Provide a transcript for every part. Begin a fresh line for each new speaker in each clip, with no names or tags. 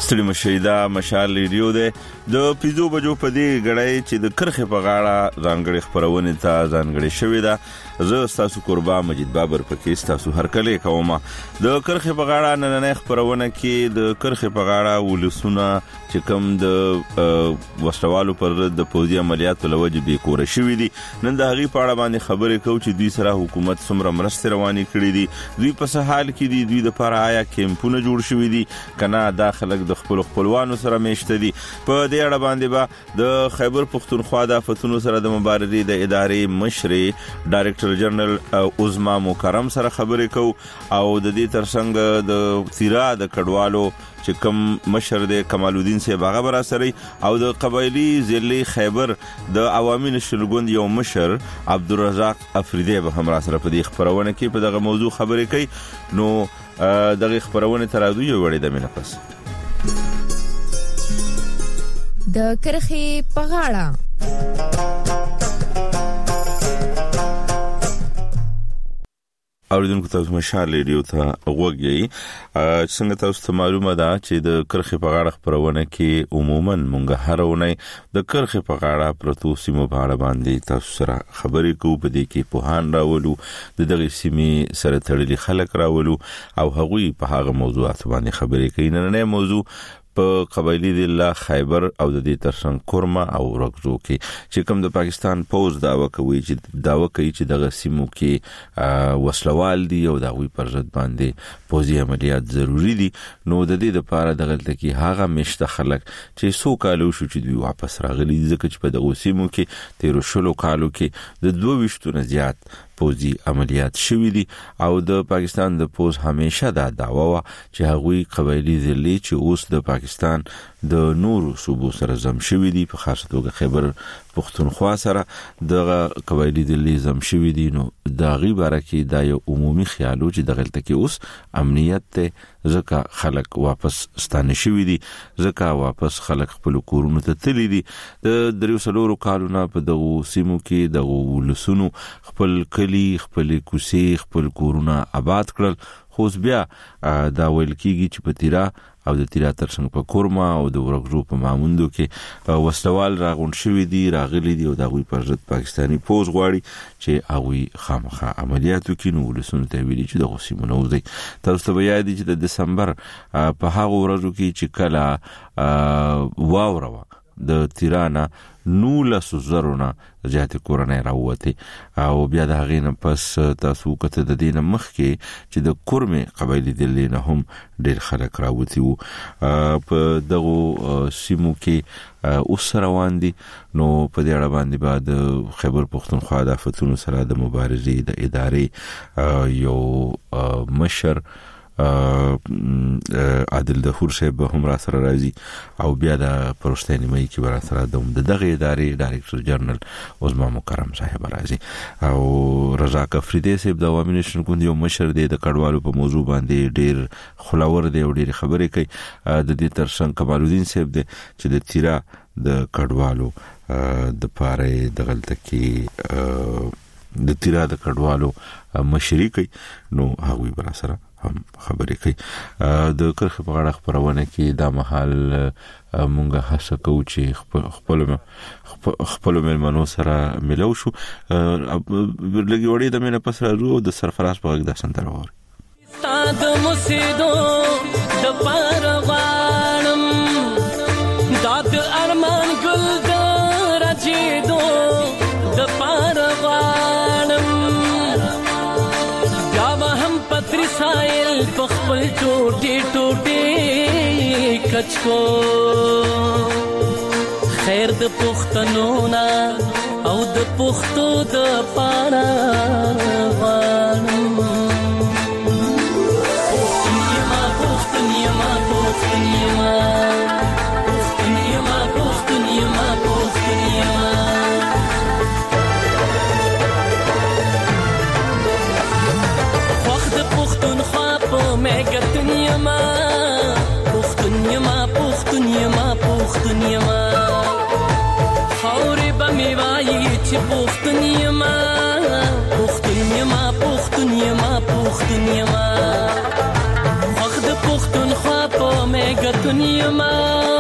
ستړي مشیدا مشال ریډیو ده د پیزو بجو په دې غړای چې د کرخه په غاړه ځانګړي خبرونه ته ځانګړي شوې ده زه تاسو قربان مجید بابر پکې تاسو هر کله کومه د کرخه په غاړه نن خبرونه کې د کرخه په غاړه ولسونه چې کوم د وسوالو پر د پوزي عملیاتو لوجه به کور شوې دي نن د هغي په اړه باندې خبرې کوو چې دوی سره حکومت څومره مرسته رواني کړې دي دوی په څه حال کې دي دوی د لپاره آیا کیمپونه جوړ شوې دي کنه داخله د خپلوانو سره میشته دي په دې اړه باندې با د خیبر پختونخوا د فتونو سره د مبارزې د ادارې مشر ډایریکټر جنرال عظما مکرم سره خبرې کو او د دې ترڅنګ د تیرا د کډوالو چې کوم مشر د کمال الدین صاحب هغه برا سره او د قبایلی ضلع خیبر د عوامي نشلګوند یو مشر عبدالرزاق افریدی به هم را سره په دې خبرونه کې په دغه موضوع خبرې کوي نو دغه خبرونه ترادو یو وړي د منفس
د کرخي په غاړه
اوریدونکو تاسو مشال ریډیو ته وګورئ څنګه تاسو ته معلومه ده چې د کرخي په غاړه خبرونه کې عموما مونږ هرونه د کرخي په غاړه پروتو سیمو په اړه باندې تاسو سره خبرې کوو په دې کې پوهان راولو د دغه سیمې سره تړلي خلک راولو او هغوی په هغه موضوعات باندې خبرې کوي نن موضوع په قبایلی د خیبر او د دې ترڅنګ کورما او رغزو کې چې کوم د پاکستان پوز داوا کوي چې دغه سیمو کې وسلوال دي او دغه پر ضد باندې پوزي عملیات ضروری دي نو د دې لپاره دغه کې هغه مشته خلک چې سو کالو شو چې دوی واپس راغلي ځکه چې په دغه سیمو کې 13 کالو کې د 22 نه زیات پوزي عملیات شوې دي او د پاکستان د پوز همیشه دا دعوا و چې هغوی قبایلی ضلع چې اوس د پاکستان د نورو صوبو سره زم شوې دي په خاص توګه خیبر پختونخوا سره د قبایلی ضلع زم شوې دي نو دا غیبره کې دا یو عمومي خیالو چې دغه کې اوس امنیت ته ځکه خلک واپس ستانه شوې دي ځکه واپس خلک خپل کورونو ته تللي دي د 3 کالونو په دغه سیمو کې دغه ولسونو خپل کلی خپل کوسي خپل کورونه آباد کړل خو بیا دا ویل کیږي چې په تیرا او د تیرا ترڅنګ په کورما او د ورغزو په ماموندو کې وسوال راغون شوې دي راغلي دي او دا غوي پر ضد پاکستانی پوز غواړي چې هغه خامخا عملیاتو کې نو ولسونه ته ویلي چې د غسیمونو وځي تاسو ته بیا دي چې د دسمبر په هغه ورځو کې چې کله واوروا د تیرانا 19,000 زیات کورنۍ راوته او بیا د هغې نه پس تاسو کته د دینه مخ کې چې د کورمه قبایلی دلینه هم ډېر خلک راوتی وو په دغه سیمو کې اوس روان دي نو په دې اړه باندې بعد خیبر پختونخوا د فتونو سره د مبارزې د ادارې یو مشر عادل دهور صاحب هم را سره راځي او بیا د پرشتنی مې کې ورا سره د دغه ادارې ډایریکټر جنرال عظما مکرم صاحب راځي او رزاق افریدی صاحب د عوامي نشنګوند یو مشر دی د کډوالو په موضوع باندې ډیر خلاور دی او ډیر خبرې کوي د دې ترڅنګ کمال الدین صاحب دی چې د تیرا د کډوالو د پاره د غلطه کې د تیرا د کډوالو مشري کوي نو هغوی برا سره هم خبرې کوي د کرخه په غاړه خبرونه کې دا محل مونږه هڅه کوو چې خپل ملمنو سره ملو شو لګي وړي د مینه پس راځو د سرفراز په غږ د سندره وره
ستاد مسیدو د پروانم داد ارمان ګل د راجیدو د پروانم پتری سایل پخپل ټوټي ټوټي کچکو خیر د پښتنو نا او د پښتو د پانا وانم پښتنیما پښتنیما پښتنیما پښتنیما پښتنیما پښتنیما پختونیما پختونیما پختونیما پختونیما خوري بمي وای چې پختونیما پختونیما پختونیما پختونیما وخت پختونخوا په اومېګا دنیا ما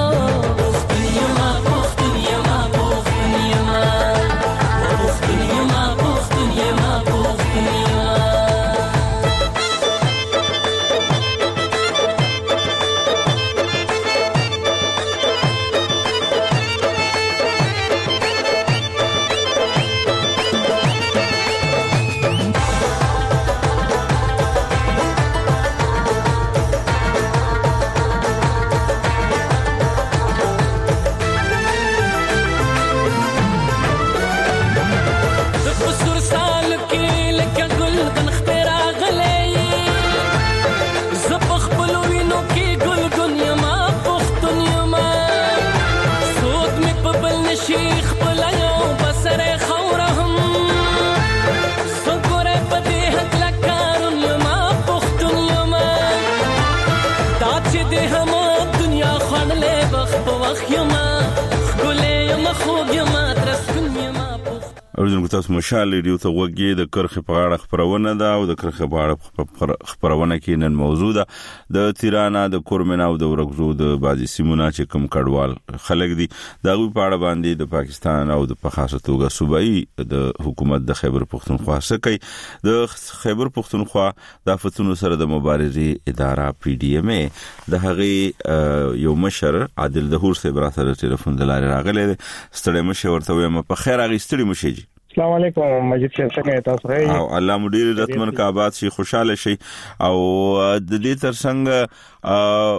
اوریدونکو تاسو مشال ریډیو ته وګورئ د کرخه په اړه خبرونه ده او د کرخه په اړه خبرونه کې نن موضوع ده د تیرانا د کورمن او د ورغزو د بازي سیمونه چې کوم کډوال خلک دي دا غوي په اړه باندې د پاکستان او د خاصه توګه صوبایي د حکومت د خیبر پختونخوا سکه د خیبر پختونخوا د آفتونو سره د مبارزې اداره پی ډی ایم ای د هغه یو مشر عادل دهور سره براتره ټلیفون د لارې راغلی ستړي مشه ورته وایم په خیر هغه ستړي مشه جی
السلام علیکم مجید صاحب څنګه تاسو راځي
او الله مدیر رتمن کا آباد شي خوشاله شي او د دې ترڅنګ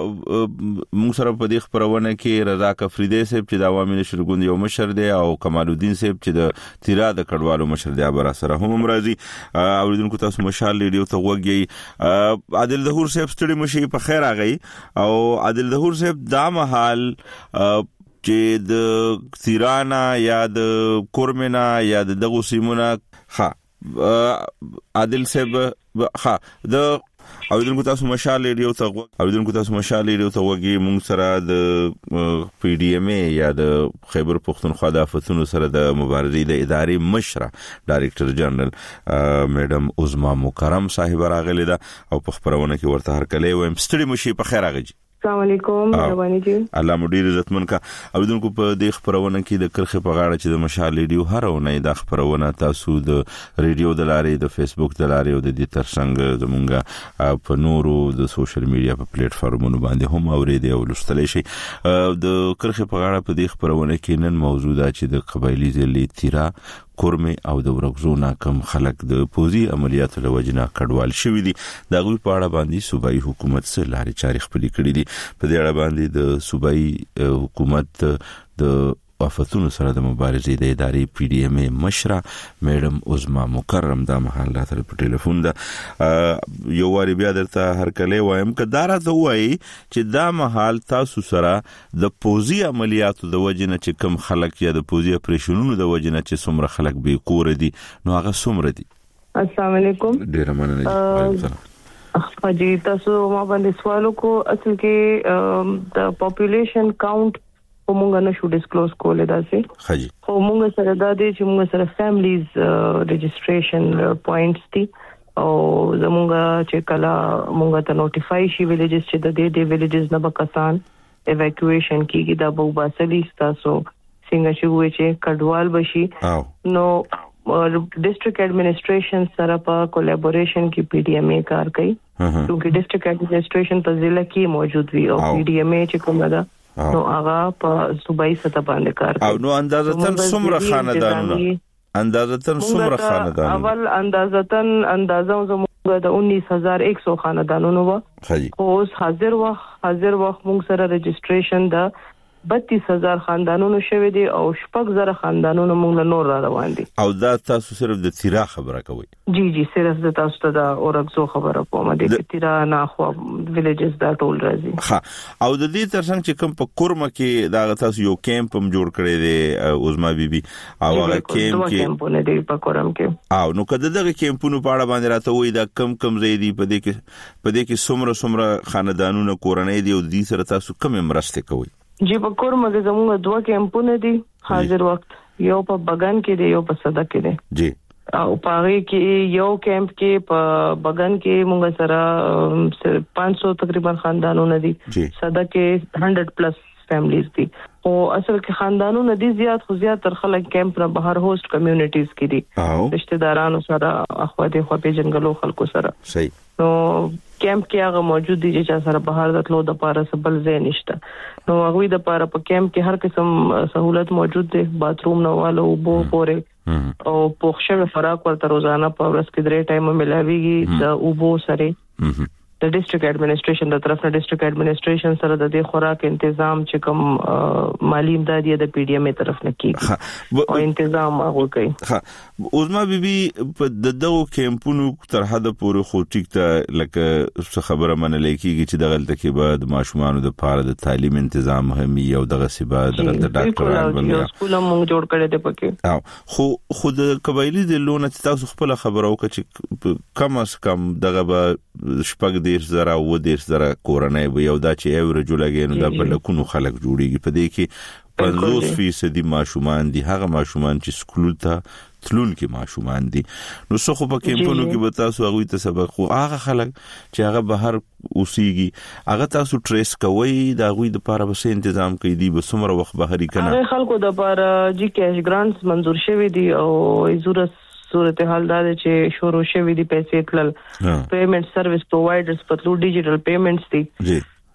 موږ سره په دې خبرونه کې رضا کفریدی صاحب چې د عوامي شورګوند یو مشر دی او کمال الدین صاحب چې د تیرا د کډوالو مشر دی بر سره هم راځي اوریدونکو تاسو مشال ریډیو ته وګورئ عادل دهور صاحب ستړي مشي په خیر راغی او عادل دهور صاحب دا محل چې د تیرانا یا د کورمنا یا د دغه سیمونه عادل صاحب د اوریدونکو تاسو مشال ریډیو ته وګورئ موږ سره د پی ډی ایم ای یا د خیبر پختونخوا د آفتونو سره د مبارزې د ادارې مشره ډایریکټر جنرال میډم عظما مکرم صاحب راغلی دا او په خبرونه کې ورته هر کله وایم ستړي مشي په خیر راغی
السلام علیکم مهرباني جی
الله مدیر عزتمن کا اوریدونکو په دې خبرونه کې د کرخه په غاړه چې د مشال ریډیو هرونه د خبرونه تاسو د ریډیو د لارې د فیسبوک د لارې او د دې ترڅنګ زمونږه په نورو د سوشل میډیا په پلیټ فارمونو باندې هم اوریدي او لوستلی شي د کرخه په غاړه په دې خبرونه کې نن موضوع ده چې د قبایلی ځلې تیرا کورمه او د ورغزو ناکم خلک د پوزي عملیاتو لوجنا کډوال شوې دي د غوي په اړه باندې صوبایي حکومت سره لارې چارې خپلې کړې دي په دې اړه باندې د صوبایي حکومت د آفتونو سره د مبارزې د ادارې پی ډی ایم ای مشره میډم عظما مکرم د محل تر په ټلیفون ده یو واری بیا درته هر کله وایم ک دارا ته وای چې دا محل تاسو سره د پوزي عملیاتو د وجنه چې کم خلک یا د پوزي اپریشنونو د وجنه چې څومره خلک به کور دي نو هغه څومره دي
السلام علیکم
ډیر مننه
جی تاسو ما باندې سوالو کو اصل کې د پاپولیشن کاونټ موږ نه شو ډیسکلوز کولای داسې
خاجي
خو موږ سره د دې چې موږ سره فیملیز رجسٹریشن پوینټس دي او زموږ چې کلا موږ ته نوټیفای شي ویلیجز چې د دې ویلیجز نه بکسان ایواکویشن کیږي دا به باسلی تاسو څنګه چې وې چې کډوال بشي نو ډیسټریکټ ایڈمنسټریشن سره په کولیبوریشن کې پی ډی ایم ای کار کوي چې ډیسټریکټ ایڈمنسټریشن په ضلع کې موجود وي او پی ډی ایم ای چې کومه ده نو هغه په صوبایي سطح باندې کار کوي
او نو اندازتن څومره خاندانونه
اول اندازه زموږ د 19100 خاندانونو و خو حاضر وخت موږ سره رجسټریشن د 32000 خاندانونو شوه دي او 6000 خاندانونو موږ نور را روان دي
او دا تاسو صرف د تیرا خبره کوي
جی صرف د تاسو ته د اورغزو خبره کوم د تیرا نه خو ویلیجز دا ټول راځي
او د دې ترڅنګ چې کوم په کورمه کې دا تاسو یو کیمپ هم جوړ کړی دی عظما بیبي او هغه
کیمپونه دی په کورم کې
او نو کله دغه کیمپونو په اړه باندې راته وای دا کم زیدي په دې کې څومره خاندانونو کورنۍ دی او د دې سره تاسو کوم مرسته کوي
جی په کورمه کې زموږ 2 کیمپونه دي حاضر وخت یو په بغان کې دی یو په صدا کې دی
جی
او پاره کې یو کیمپ کې په بغن کې موږ سره 500 تقریبا خاندانونه دي صدا کې 100+ فیملیز دي او اصل کې خاندانونه دي زیات تر خلک کیمپ نه بهر هوست کمیونټیز کې دي رشتہ دارانو سره اخواته خو په جنګلو خلکو سره
صحیح
نو کیمپ کې هغه موجود دي چې سره بهر دتلو د پاره سبل ځای نشته نو هغه د پاره په کیمپ کې هر قسم سہولت موجود دي باتروم نوالو بو پوره او پوښښه خوراک ورته روزانه په ورځ کې 3 ټایم ملاويږي د اوبو سره د ډیسټریکټ اډمنسټریشن د طرف نه ډیسټریکټ اډمنسټریشن سره د دې خوراک تنظیم چې کوم مالی امدادي د پی ډی ام طرف نه کیږي او تنظیم هغه کوي
اوزما بیبي په دغه کیمپونو تر حد پورې خو ټیک ته لکه خبره منل کیږي چې د غلطه کې بعد ماشومان د پاره د تعلیم تنظیم مهمي او دغه سبا د غلطه ډاکټران باندې
سکول موږ جوړ کړی دی پکې
خو خود قبایلی د لونه تاسو خپل خبرو چې کم از کم دغه شپږ دیر زره و دیر زره کورنۍ به یو دا چې ایوریج لګي نو دا په لکونو خلک جوړيږي په دې کې 50% ماشومان دي هغه ماشومان چې سکول ته تلون کې ماشومان دي نو څو خو په کیمپونو کې به تاسو هغه ته سبق خو هغه خلک چې هغه بهر اوسيږي هغه تاسو ټریس کوي دا غوي د لپاره به تنظیم کوي دي به څومره وخت بهري کنه
هغه خلکو د لپاره جی کیش ګرانټس منزور شوی دي او صورتحال دا چې شروع شوی دي پیسې تل پیمنٹ سرویس پرووایډرز په تلو ډیجیټل پیمنټس دي جی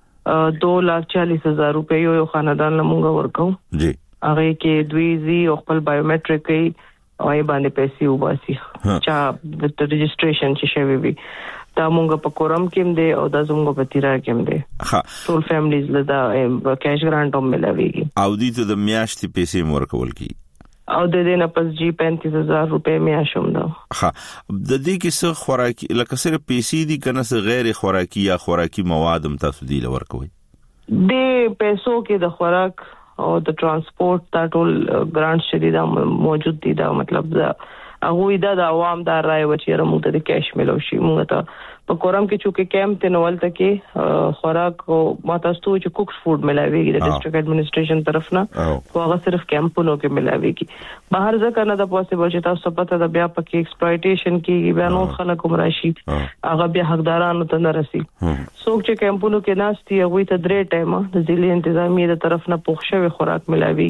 2,40,000 روپے یو خاندان لمونږ ورکو
جی
هغه کې دوی زی او خپل بایومټریک کوي او یې باندې پیسې وباسي چې د رجسټریشن چې شوی وي دا مونږ په کورم کې دی او دا زموږ په تیرا کې دی
ها
ټول فیملیز له دا کیش ګرانټ هم ملويږي
او دې ته د میاشتې پیسې ورکول کی
او د دې نه پس جی 35,000 روپے میاشوم دا
ها د دې کې څه خوراکي لکه صرف پیسې دي کنه څه غیر خوراکي یا خوراکي مواد هم تاسو دی لورکوي
د پیسو کې د خوراک او د ترانسپورت دا ټول ګرانټ شدي دا موجود دي دا مطلب دا هغه د عوام دا رائے و چې موږ ته کیش ملو شي موږ ته په کورم کې چې کیمپ ته نوول ته کې خوراک او ماتاستو چې کوکس فود ملاويږي د ډیسټریکټ اډمنسټریشن طرف نه او هغه صرف کیمپونو کې ملاويږي بهر ځکه نه د پوسیبل چې تاسو پته د بیا پکې ایکسپلایټیشن کې بیا نو خلک عمرشي هغه بیا حقدارانو ته نه رسي څوک چې کیمپونو کې ناشتي هغه ته 3 ټایم د ځلې انتظامی د طرف نه پوښښه خوراک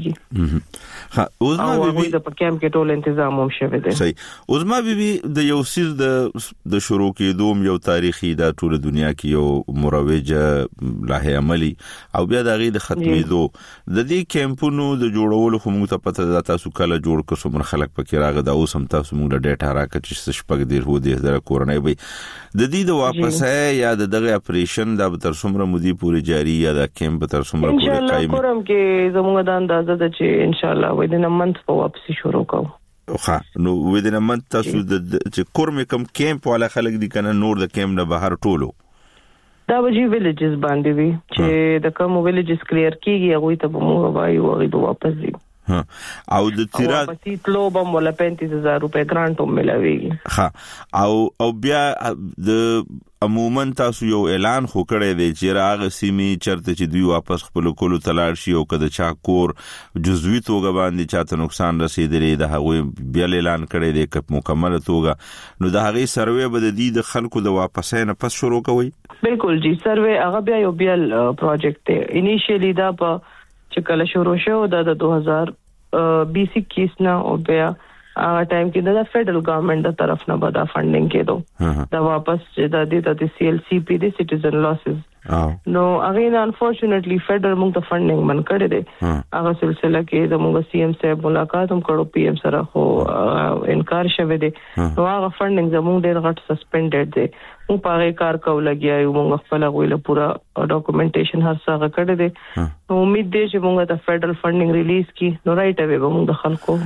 ملاويږي
ها اوزما بیبي
د کیمپ کې ټول تنظیم هم شوی دی
صحیح اوزما بیبي د یو سیز د شروع کې دوم یو تاریخي دا ټول دنیا کې یو مروجه لاه عملی او بیا د غي د ختمېدو د دې کیمپونو د جوړولو خو موږ ته پته ده تاسو کله جوړ کړو څومره خلک پکې راغله دا اوس هم تاسو موږ د ډیټا راکړي چې شپږ ډیر هو دي زره کورنۍ وي د دې د واپسې یا دغه اپریشن دا تر څومره مودي پوری جاری یا د کیمپ تر څومره پوری قائم ان شاء الله
کورم کې زموږ د اندازه ده چې ان شاء الله within a month په واپسی شروع کوو
خا نو within a month تاسو د چې کورم کم کیمپ ولا خلک دي کنه نور د کیمپ نه بهر ټولو
دا وجي ویلیجز باندې وي چې د کوم ویلیجز کلیر کیږي هغه ته موږ وایو هغه واپس دي
او د تیرا
په تلوبم ولا 35,000 روپے ګرانټ هم ملاويږي
ها او بیا د عموما تاسو یو اعلان خو کړی دی چې راغ سیمي چرته چې دوی واپس خپل کولو تلاړ شي او کده چا کور جزوی توګه باندې چاته نقصان رسیدلی د هغه بیا اعلان کړی دی ک مکمل توګه نو د هغه سروې به د دې د خلکو د واپسې نه پس شروع کوي
بالکل جی سروې هغه بیا یو بیل پروجیکټ دی انیشیلی دا په چې کله شروع شو د 2020 کې نه او بیا ټایم کې د فدرل ګورنمنت د طرف نه به دا فندینګ کېدو دا واپس چې د سی ایل سی پی د سټیزن لاسز نو اغین انفورچونټلی فدرل موږ ته فندینګ من کړی دی هغه سلسله کې د موږ سی ام صاحب ملاقات هم کړو پی ام سره خو انکار شوه دی نو هغه فندینګ زموږ ډېر غټ سسپینډډ دی مو پاره کار کو لګیا یو موږ خپل غوښله پورا ډاکومېنټیشن هر څه کړی دی نو امید دی چې موږ ته فدرل فندینګ ریلیز کی نو رائټ اوی موږ د خلکو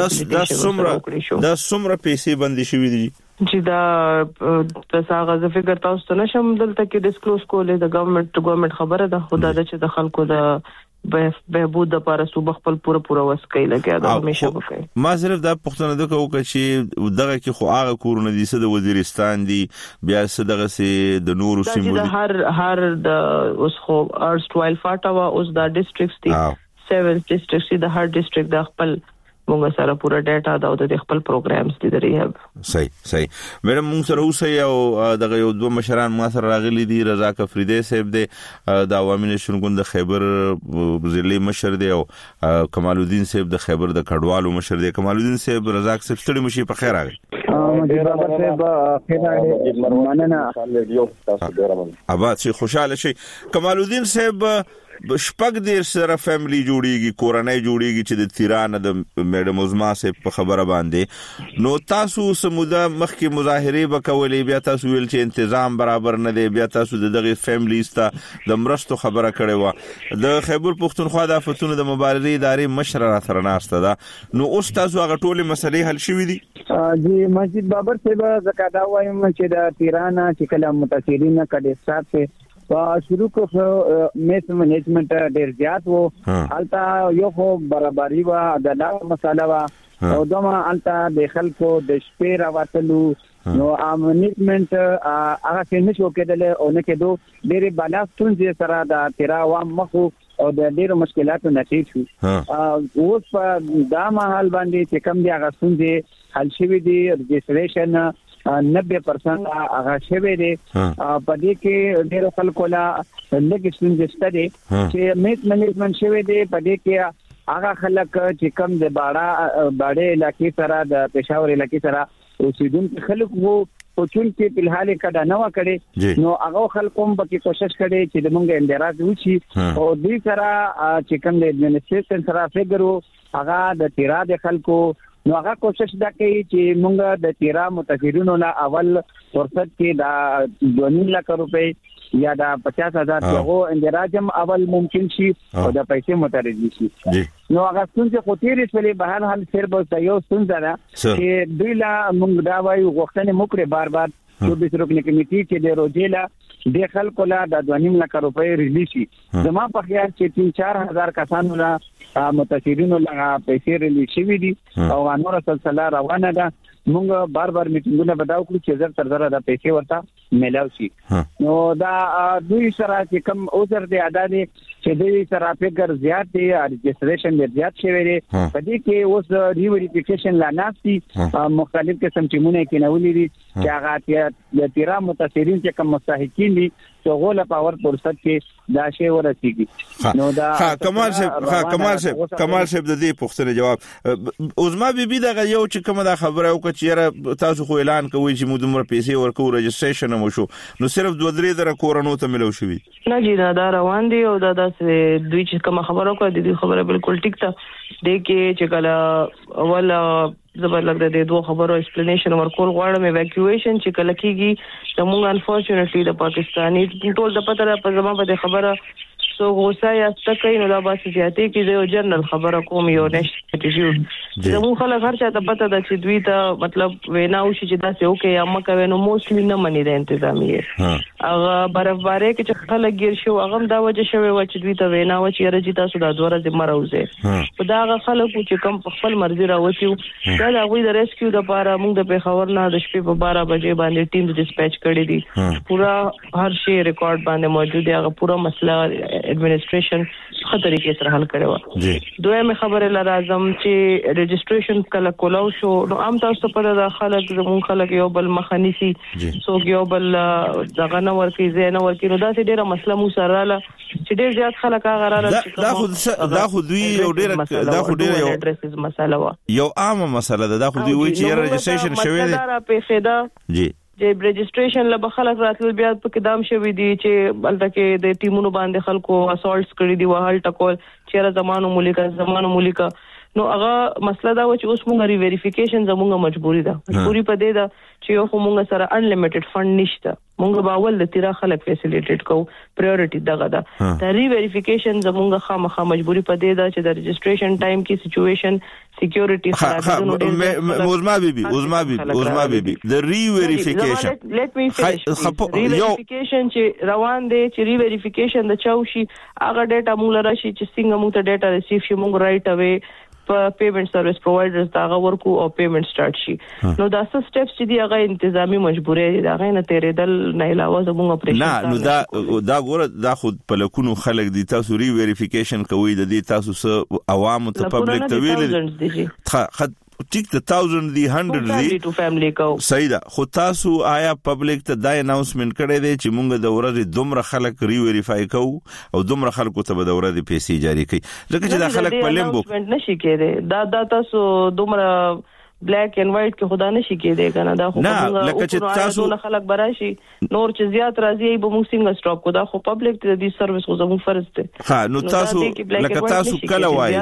دا سمره پیسې باندې شوې دي
چې دا تاسو غوښه فکر تاسو ته نشم دلته کې ډیسکلوز کولې د ګورنمنت خبره ده خدای د چې د خلکو د بهبود لپاره صوب خپل پورا وسکې لګیا دا همیشه وکړي
ما صرف دا پښتنه د کوو چې دغه کې خو هغه کورونه دي چې د وزیرستان دي بیا څه دغه سي د نورو سیمو
دي هر د اوس خو ارست وایل فاټاوا اوس دا ډیسټریکټس دي 7 ډیسټریکټس د هر ډیسټریکټ د خپل مونږ سره پورا ډاټا دا د خپل پروګرامز دي درې هب
صحیح مېډم مونږ سره اوسه او دغه یو دوه مشران ما سره راغلي دي رزاق افریدی صاحب دی د عوامي نشون ګوند د خیبر ضلعي مشر دی او کمال الدین صاحب د خیبر د کډوالو مشر دی. کمال الدین صاحب رزاق صاحب ستړي مشي په خیر راغی. اباد شي خوشاله شي. کمال الدین صاحب شپږ دیر سره فیملی جوړیږي کورنۍ جوړیږي چې د تیران د میډم عظما صاحب په خبره باندې نو تاسو سموده مخکې مظاهره وکولې بیا تاسو ویل چې تنظیم برابر نه دی بیا تاسو دغه فیملیز ته د مرستو خبره کړې و د خیبر پښتونخوا د آفتونو د مبارزې ادارې مشر را سره ناشته ده نو اوس تاسو هغه ټولې مسلې حل شوې دي؟
جی مسجد بابر صاحب زکادا وایم چې د تیران چې کله متاثرین کډه صاحب شروع کو میس مینجمنت ډیر زیات وو التا یو خو برابرۍ وا د لا مساله وا او دما التا د خلکو د شپې راوتلو نو مینجمنت هغه څنګه شو کېدل او نه کېدو ډېر بالا ستونزې سره د تیرا عوام مخو او د ډېر مشکلاتو نتیجه شو اوس په دا مهال باندې چې کم دي هغه ستونزې حل شوي دي رجسټریشن 90% هغه شوی دی په دې کې ډېر خلکو لا لږ ستونزې شته دي چې میت مینجمنت شوی دی په دې کې هغه خلک چې کم د باړې علاقې سره د پېښور علاقې سره اوسیدونکو خلک وو او چې په الحال کډه نه وکړي نو هغه خلکو هم په کوشش کړي چې د مونږ اندراج وشي او دې سره چې کم د ایڈمنسټریشن سره فګرو هغه د تیرا د خلکو نو هغه کوشش دا کوي چې مونږ د تیرا متفیرونو لا اول فرصت کې دا 2 لک روپے یا دا 50,000 هغه اندراجم اول ممکن شي او د پیسې مترجم شي نو هغه څنګه خو تیرې سولې به هر حال سر به یو څنګه دا چې دوی لا مونږ دا وایو غوښتنه مکرې بار جو به رکنی کمیټې چې د روجيلا د خلکو لا د 2 لک روپے ریلیز شي زما په خیال چې 3-4 کسانو لا متاثرینو لا پیسې ریلیز شوي دي او نور سلسله روانه ده مونږ بار میټینګونه بداو کړو چې زر تر زر د پیسې ورته ملاو شي نو دا دوی سره چې کم اوزر دی ادا دي چې دوی سره فکر زیات دی رجسټریشن دی زیات شوی دی په دې کې اوس ریویریفیکیشن لا ناسي مختلف قسم ټیمونه کې نولې دي چې هغه د تیرا متاثرین چې کوم مستحقین دي غوله پاور فرصت کې دا شی ورسیږي نو دا
کمال صاحب د دې پوښتنې جواب عظما بیبي دا یو چې کومه دا خبره او کچېره تاسو خو اعلان کوي چې موږ دمر پیسې ورکو رجسټریشن مو شو نو صرف 2-3 در کورونو ته ملو شوی
نه جی دا روان دي او دا دوی چې کوم خبره کوي د دې خبره بالکل ټیک ته د کې چې کله اول زبر لګ د دوه خبرو ایکسپلینیشن ورکول غواړم ایواکیویشن چې کله کیږي د مونږ انفورچونټلی د پاکستاني ټول د پته په زموږ په خبره سو غوسه یا ستکې نو دا باسي چې کې د جنرال خبره کوم یو نشته چې زموږ خلک هر چا ته پته ده چې دوی ته مطلب ویناو شي چې دا څه اوکې یا مکه وینو موسلی نه مني د انتظامیه هغه برابرۍ کې چې خلک ګیر شو هغه دا وجه شوی و چې دوی ته ویناو چې رجی تاسو دا دوره ذمہ راوځي په دا هغه خلک چې کم خپل مرزي راوځي دا هغه د ریسکیو لپاره موږ د پیښور نه د شپې په 12 بجې باندې ټیم ډیسپیچ کړی دي پورا هر شی ریکارډ باندې موجود دی هغه پورا مسله ایڈمنسټریشن خطرې کې سره حل کړو دویمه خبره لازم چې رجسټریشن کله کولاو شو نو عام تاسو په د خلک زمون خلک یو بل مخانيسي سو یو بل دغه نو ورکی زینه ورکی نو دا ډیره مسله مو سره لا چې ډیر زیات خلک هغه رااله
دا خو دوی یو ډیره یو
اډریسز مسله وا
یو عامه مسله ده دا خو دوی وی چې رجسټریشن شوی دی
دا په فدا
جی
چې رجسټریشن له خلک راتل بیا په قدم شوی دي چې بلته کې د ټیمونو باندې خلکو اسالټس کړی دي وهل ټکول چیرې زمانو ملika نو هغه مسله دا و چې اوس موږ ریویریفیکیشن زموږه مجبوری ده مجبوری په دې ده چې یو خو موږ سره انلیمیټډ فند نشته موږ باول د تیرا خلک فیسیلیټیټ کو پرایورټی دغه ده د ریویریفیکیشن زموږه خامخا مجبوری په دې ده چې د رجسټریشن ټایم کې سچويشن سکیورټي خرابونه
عظما بیبي د ریویریفیکیشن
لیټ می ریویریفیکیشن چې روان دي چې ریویریفیکیشن د چاوشي هغه ډیټا موږ لراشي چې څنګه موږ ته ډیټا ریسیو شي موږ رائټ اوی پیمنٹ سرویس پرووایډرز دا ورکو او پیمنٹ سٹارټ شي نو دا سټیپس چې دی هغه انتظامی مجبورې دا غي نه تیرېدل نه علاوه زموږ اپریشن
نه نو دا ګوره دا خود په لکونو خلک دي تاسو ری ویریفیکیشن کوي د دې تاسو سره عوام ته پبلک ته ویل ټیک ته 1000 دی 100 دی
ټو فیملی کو
صحیح ده خو تاسو آیا پبلک ته دا اناونسمنت کړی دی چې مونږ د ورځې دومره خلک ری ویریفای کوو او دومره خلکو ته به د ورځې پیسې جاری کړي ځکه چې دا خلک په لیمبو
نشي کېده دا تاسو دومره بلیک اینڈ وایټ کې خدا نشي کېده کنه دا خو
نه لکه چې تاسو
خلک براشي نور چې زیات راځي به موږ څنګه سټاپ کو دا خو پبلک ته دې سرویس خو زموږ فرض دی
ها نو تاسو لکه تاسو کله وای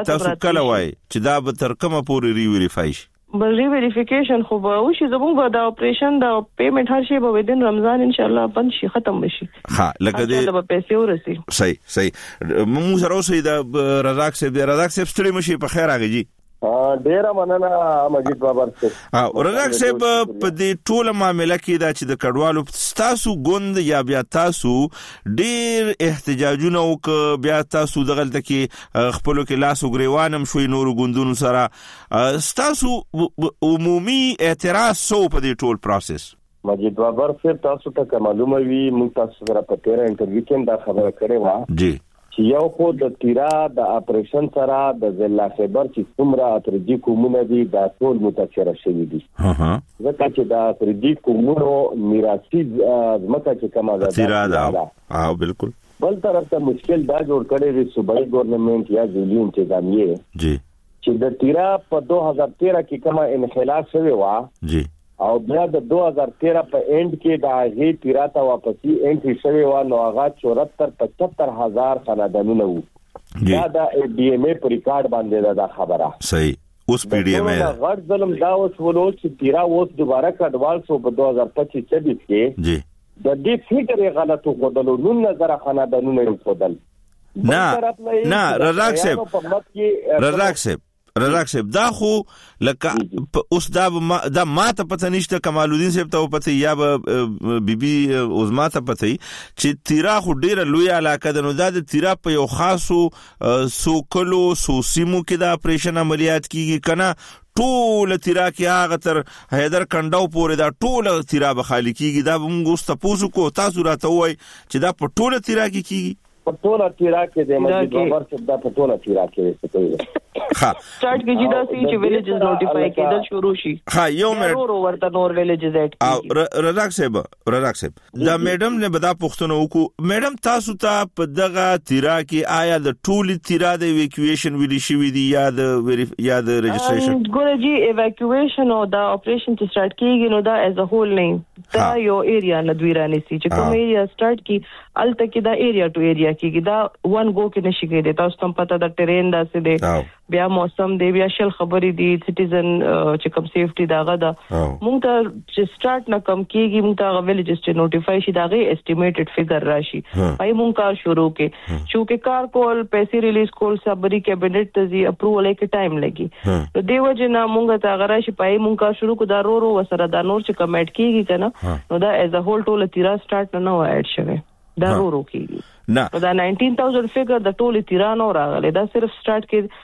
چې دا به تر کومه پورې ری ویریفای شي
ری ویریفیکیشن خو به وشي زموږ د اپریشن د پیمنٹ هر شی به ودین رمضان ان شاء الله بند شي ختم بشي
ها لکه دې
د پیسې ورسي
صحیح موږ سره اوسې د رزاق صاحب ستړي مشي په خیر راغی
ډیر مننه مجید بابر
صاحب رزاق صاحب په دې ټوله معاملې کې دا چې د کډوالو تاسو ګوند یا بیا تاسو ډیر احتجاجونه او بیا تاسو دغلت کې خپل کې لاس وګریوانم شوي نور ګوندونو سره تاسو عمومي اعتراض سو په دې ټول پروسس
مجید بابر صاحب تاسو ته معلومه وي موږ تاسو سره په تیر انټرویو کې دا خبره کړې و
جی
چې یو خو د تیرا د اپریشن سره د ضلع خیبر چې څومره اترجی کومونه دي دا ټول متاثر شوي دي ځکه چې د اترجی کومونو میراثي ځمکه چې کومه ده
تیرا ده بالکل
بل طرف ته مشکل دا جوړ کړی دی صوبایي ګورنمنت یا ځلي انتظامیه
جی
چې د تیرا په 2013 کې کومه انحلال شوی و
جی
او بیا د 2013 په اند کې د هغه تیرا ته واپسی انټری شوی و نو هغه 74,000 خاندانونه وو دا د ډي ام ای پر ریکارډ باندې دا خبره
صحیح اوس پی ډي ام ای
غړ ظلم دا اوس ولو چې تیرا اوس دوباره کډوال سو په 2025 کې
جی
د دې فکر غلطو خدلو 9000 خاندانونه خدل
نه رزاق صاحب دا خو لکه اوس دا ماته پته نشته کمال الدین صاحب ته پته یا بیبي عظما ته پته چې تیرا خو ډیره لوی علاقه ده نو دا د تیرا په یو خاصو سوکلو سوسیمو کې د اپریشن عملیات کیږي کنه ټول تیرا کې هغه تر حیدر کنداو پورې دا ټول تیرا به خالی کیږي دا موږ اوس تاسو کو تاسو راته وای چې دا په ټول تیرا کې کیږي
په ټول تیرا کې د مجید بابر صاحب دا په ټول تیرا کې څه کوي
سٹارټ کیږي دا چې ویلیجز نوټیفای کېدل شروع شي
یو منټ
ورته نور ویلیجز ایډ
او رزاق صاحب دا میډم نه بدا پښتنو وکړو میډم تاسو ته په دغه تیرا کې آیا د ټول تیرا د ایویکویشن ویلی شوی دی یا د رجسټریشن
ګوره جی ایویکویشن او دا اپریشن چې سٹارټ کیږي نو دا ایز ا هول نه دا یو ایریا نه دوی رانه سي چې کوم ایریا سٹارټ کی الته کې دا ایریا ټو ایریا کېږي دا ون گو کې نشي کېږي تاسو ته پته دا ټرین دا څه دی بیا موسم دی بیا شل خبرې دي سټیزن چې کوم سیفټي داغه دا مونږ ته چې سٹارټ نه کم کېږي مونږ ته ویلیجز چې نوټیفای شي داغه اسټیمیټډ فګر راشي پای مونږ کار شروع کې چې کار کول پیسې ریلیز کول صبري کابینټ ته زی اپروول کې ټایم لګي نو دیو جنا مونږ ته غره شي پای مونږ کار شروع کو دا رو وسره دا نور چې کمنټ کېږي کنه نو دا ایز ا هول ټول تیرا سٹارټ نه اډ شوی دا رو کېږي
نه
دا 19000 فګر د ټول تیرا نو راغله دا صرف سٹارټ کې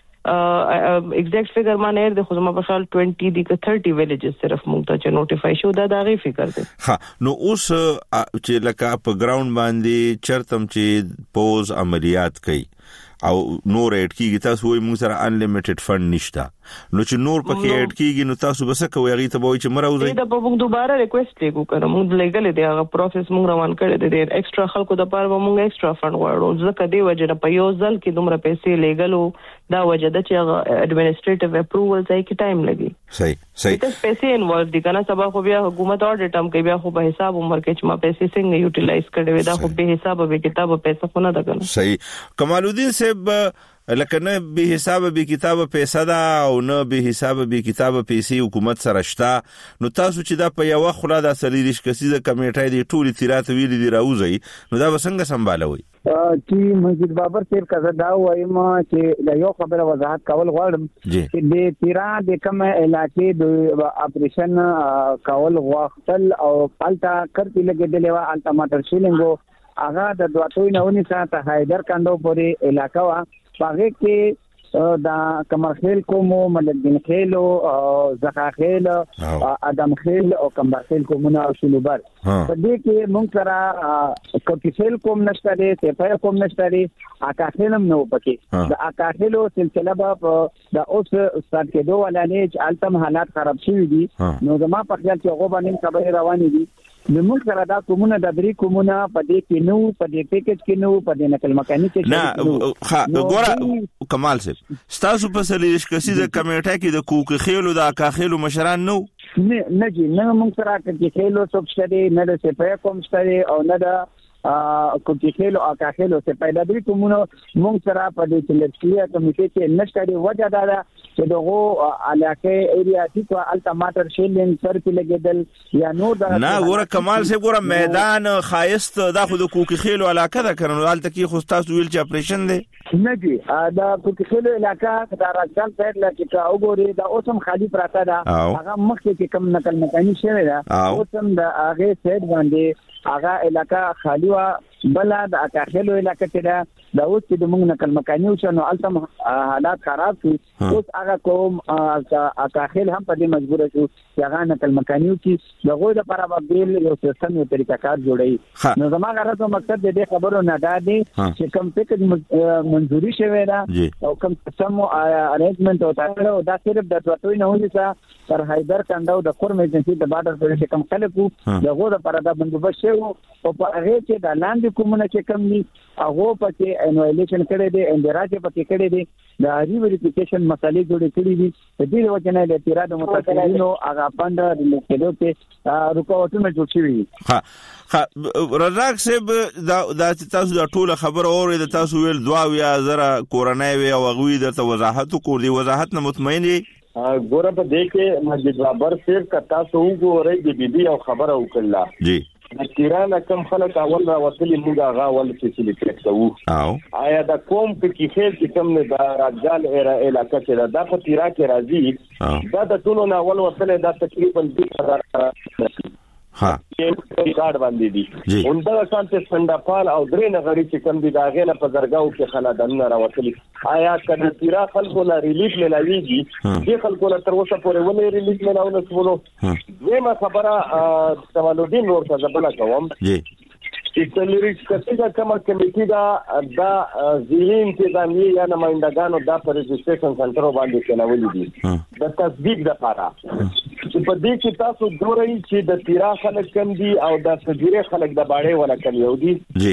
ایگزیکټ فګر باندې د خو په خیال 20 دی که 30 ویلیجز صرف مونږ ته چې نوټیفای شو دا دغه فګر دی
ها نو اوس چې لکه په ګراوند باندې چرتم چې پوز عملیات کوي او نور اډ کیږي تاسو وایي موږ سره انلیمیټډ فند نشته نو چې نور پکې اډ کیږي نو تاسو بس کوي هغه ته وایي چې مراوځي
دا په موږ دوباره ریکوست لیکو کړو موږ لګل دی هغه پروسس موږ روان کړی دی ایکسترا خلکو د پاره موږ ایکسترا فند غواړو ځکه دی وجه په یو ځل کې دومره پیسې لګلو دا وجه د چې اډمنسټریټیو اپروول ځای کې ټایم لګي
صحیح
د پیسې انوالو دي کنه سبا خو بیا حکومت اډیټ هم کوي بیا خو په حساب عمر کې چې ما پیسې څنګه یوټیلایز کړي دا خو به حساب به کتاب پیسې خو نه ده کنه
صحیح کمال الدین صاحب لکه نه به حساب به کتاب پیسې دا او نه به حساب به کتاب پیسې حکومت سره شته نو تاسو چې دا په یو خلا د سلیریش کسیزه کمیټه دی ټول تیرات ویل دی راوځي نو دا وسنګ سمبالوي
چې مجید بابر صاحب کزه دا وایم چې د یو خبره وضاحت کول غواړم چې د تیرا د کوم علاقې د اپریشن کول غوښتل او پالتا کړتي لګیدلې و الټا ماټر شیلینګو هغه د 2.9 ساعت حیدر کندو پورې علاقہ وا هغه کې دا کمرخیل کومو ملکدین خیل او زخاخیل ادم خیل او کمرخیل کومونه او شلوبر په دې کې مونږ سره کوټیفیل کوم نشته دي سپای کوم نشته دي اکاخیلم نو پکې د اکاخیلو سلسله به د اوس ستارت کېدو ولانه چې التم حالات خراب شوي دي نو زما په خیال چې هغه باندې خبرې روانې دي د موږ سره دا کومونه د درې کومونه په دې کې نو په دې پیکج کې نو په دې نقل مکاني کې
نه ګوره کمال صاحب ستاسو په سلیش کسي د کمیټه کې د کوک خېلو د اکاخېلو مشران نو
نه جی نه موږ سره کې خېلو څوک شته نه د سپه کوم شته او نه د کوټی خېلو اکاخېلو څخه پیدا دي کومونه موږ سره په دې چلرسیا کمیټه کې نشته دی وجه دا ده چې دغه علاقه ایریا چې الټماټر شیلینګ سر کې لګیدل یا نور دا
نه ګوره کمال صاحب ګوره میدان خایست دا خو د کوکی خېلو علاقه ده کړنو حالت کې خو تاسو ویل چې اپریشن دی
نه جی دا کوکی خېلو علاقه دا راځل سایډ لکه کا وګوري دا اوسم خالی پراته ده هغه مخکې کې کم نقل مکاني شوی ده اوسم دا هغه سایډ باندې هغه علاقه خالی وا بل د اکاخلو علاقه کې دا اوس چې د موږ نقل مکاني او شنو التم حالات خراب شي اوس هغه کوم اکاخل هم په دې مجبور شو چې هغه نقل مکاني کې دغه د لپاره بیل یو سیستم یو طریقه کار جوړي نو زموږ غرض مقصد دې خبرو نه دا دی چې کوم څه منځوري شوی دا او کوم سم ارینجمنت او تاسو دا صرف د توټوي نه ونی تر حیدر کنداو د کورم ایجنسی د بارډر پر کوم خلکو دغه د لپاره د بندوبست شو او په هغه چې د لاندې کومونه چې کم دي هغه پکې انویلیشن کړي دي اندراج پکې کړي دي د ریویریفیکیشن مسالې جوړې کړي دي د دې وجه نه د اعتراض متأثرینو هغه پاند د لیکلو کې رکاوټونه جوړ شوي
رزاق صاحب دا تاسو د ټوله خبر اورئ د تاسو ویل 2000 کورونای وی او غوی د وضاحت کو دی وضاحت نه مطمئن دي
ګوره په دې کې مسجد بابر صاحب کا تاسو وګورئ د بيبي او خبره وکړه
جی
د تیران کم خلک اول را وصلي موږ هغه اول فیسیلیټیټ کوو آیا دا کوم کې خیر چې کم نه دا راجال علاقه کې دا په تیرا کې راځي دا د ټولو نه اول وصله دا تقریبا 20000 کارت باندې دي اوندا سانته سندپال او درې نغړي چې کم دي دا غنه په درگاو کې خلادانونه راوتلي آیا کله تیرا خلکو لا ریلیف ملایږي چې خلکو لا تر اوسه پورې ولې ریلیف ملاونه سمولو زما خبره تولدین ور څه بل کوم چې تلریک کته کومه کمیټه دا ځینې انتظامی یا نمائندګانو دا پر رجسټریشن سنټر باندې کېنولې دي د تصدیق لپاره چې په دې کې تاسو ګورئ چې د تیرا خلک کم دي او د سجیره خلک د باړې ولا کم یو دي
جی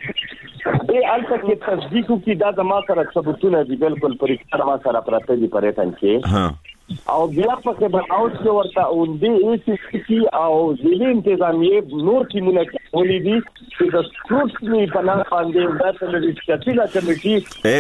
دې الته کې تصدیق کې دا زما سره ثبوتونه دي بالکل پرې ما سره پراته دي پرېتن کې او بیا په کې به اوس کې ورته او دې سی او ځینې انتظامیه نور ټیمونه ولې دي چې د سکروټنی په نام باندې دا تلریک کتیلا کمیټي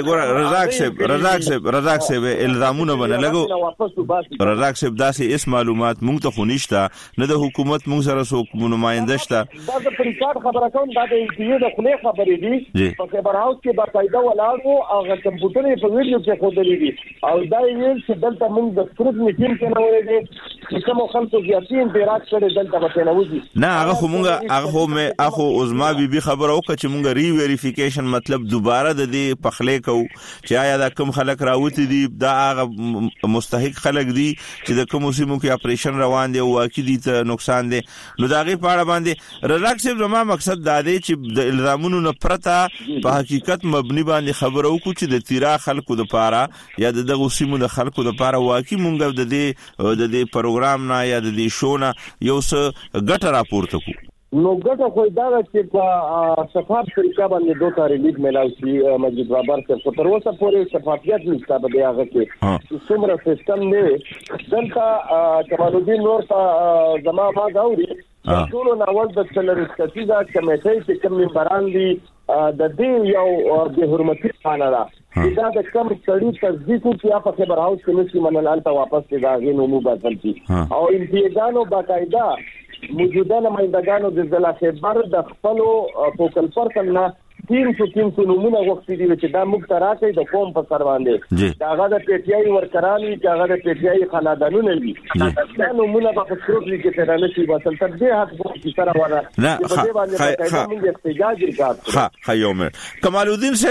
رزاق صاحب الزامونه باندې لګو
رزاق صاحب داسې اس معلومات مونږ ته خونیشته نه د حکومت مونږ سره څوک نمائنده شته
دا د پریکار خبره کوم دا د انټیو د خله خبرې دي په خبر هاوس کې باقاعده ولاړو او کمپیوټر په ویډیو کې خودلې دي او دا یې چې دلته مونږ د سکروټ میټینګ کې نه وایي چې کوم خلکو زیاتې انتراک کړي دلته به نه وځي
نه هغه خو عظما بي خبره وکړه چې مونږ ری ویریفیکیشن مطلب دوباره د دې پخلې کو چې آیا دا کوم خلک راوتی دي دا هغه مستحق خلک دي چې د کوم سیمو کې اپریشن روان دي او واقعي دي ته نقصان دي نو دا غي پاړه باندې رزاق صاحب زما مقصد دا دی چې د الزامونو نه پرته په حقیقت مبني باندې خبره وکړو چې د تیرا خلکو د پاره یا دغه سیمو د خلکو د پاره واقعي مونږ د دې پروګرام نه یا د دې شو نه یو څه ګټه راپورته کو
نو ګټه خو دا چې په شفاف طریقه باندې دوه تاریخ ملاوي شي مسجد بابر څخه تر اوسه پورې شفافیت نشته به هغه کې څومره سیستم نه دلته کمال الدین نور ته زما ما غوړي ټول ناول د څلورستي دا کمیټې چې کوم ممبران دي د دې یو د حرمتي خانه دا د کم سړي تصدیق چې په خبر هاوس کې نشي منل ته واپس کې دا غي نومو بدل شي او انتیګانو باقاعده موجوده نمائندګانو د ضلع خبر د خپل فوکل پرسن نه 300 نمونه وختي دي چې دا موږ ته راځي د قوم په سر باندې دا هغه د پیټیای ورکرانی چې هغه د پیټیای خاندانونه دي دا نمونه په سکروټ کې ته رانشي وصل تر دې حد په سره وره
نه موږ احتجاج وکړو کمال الدین صاحب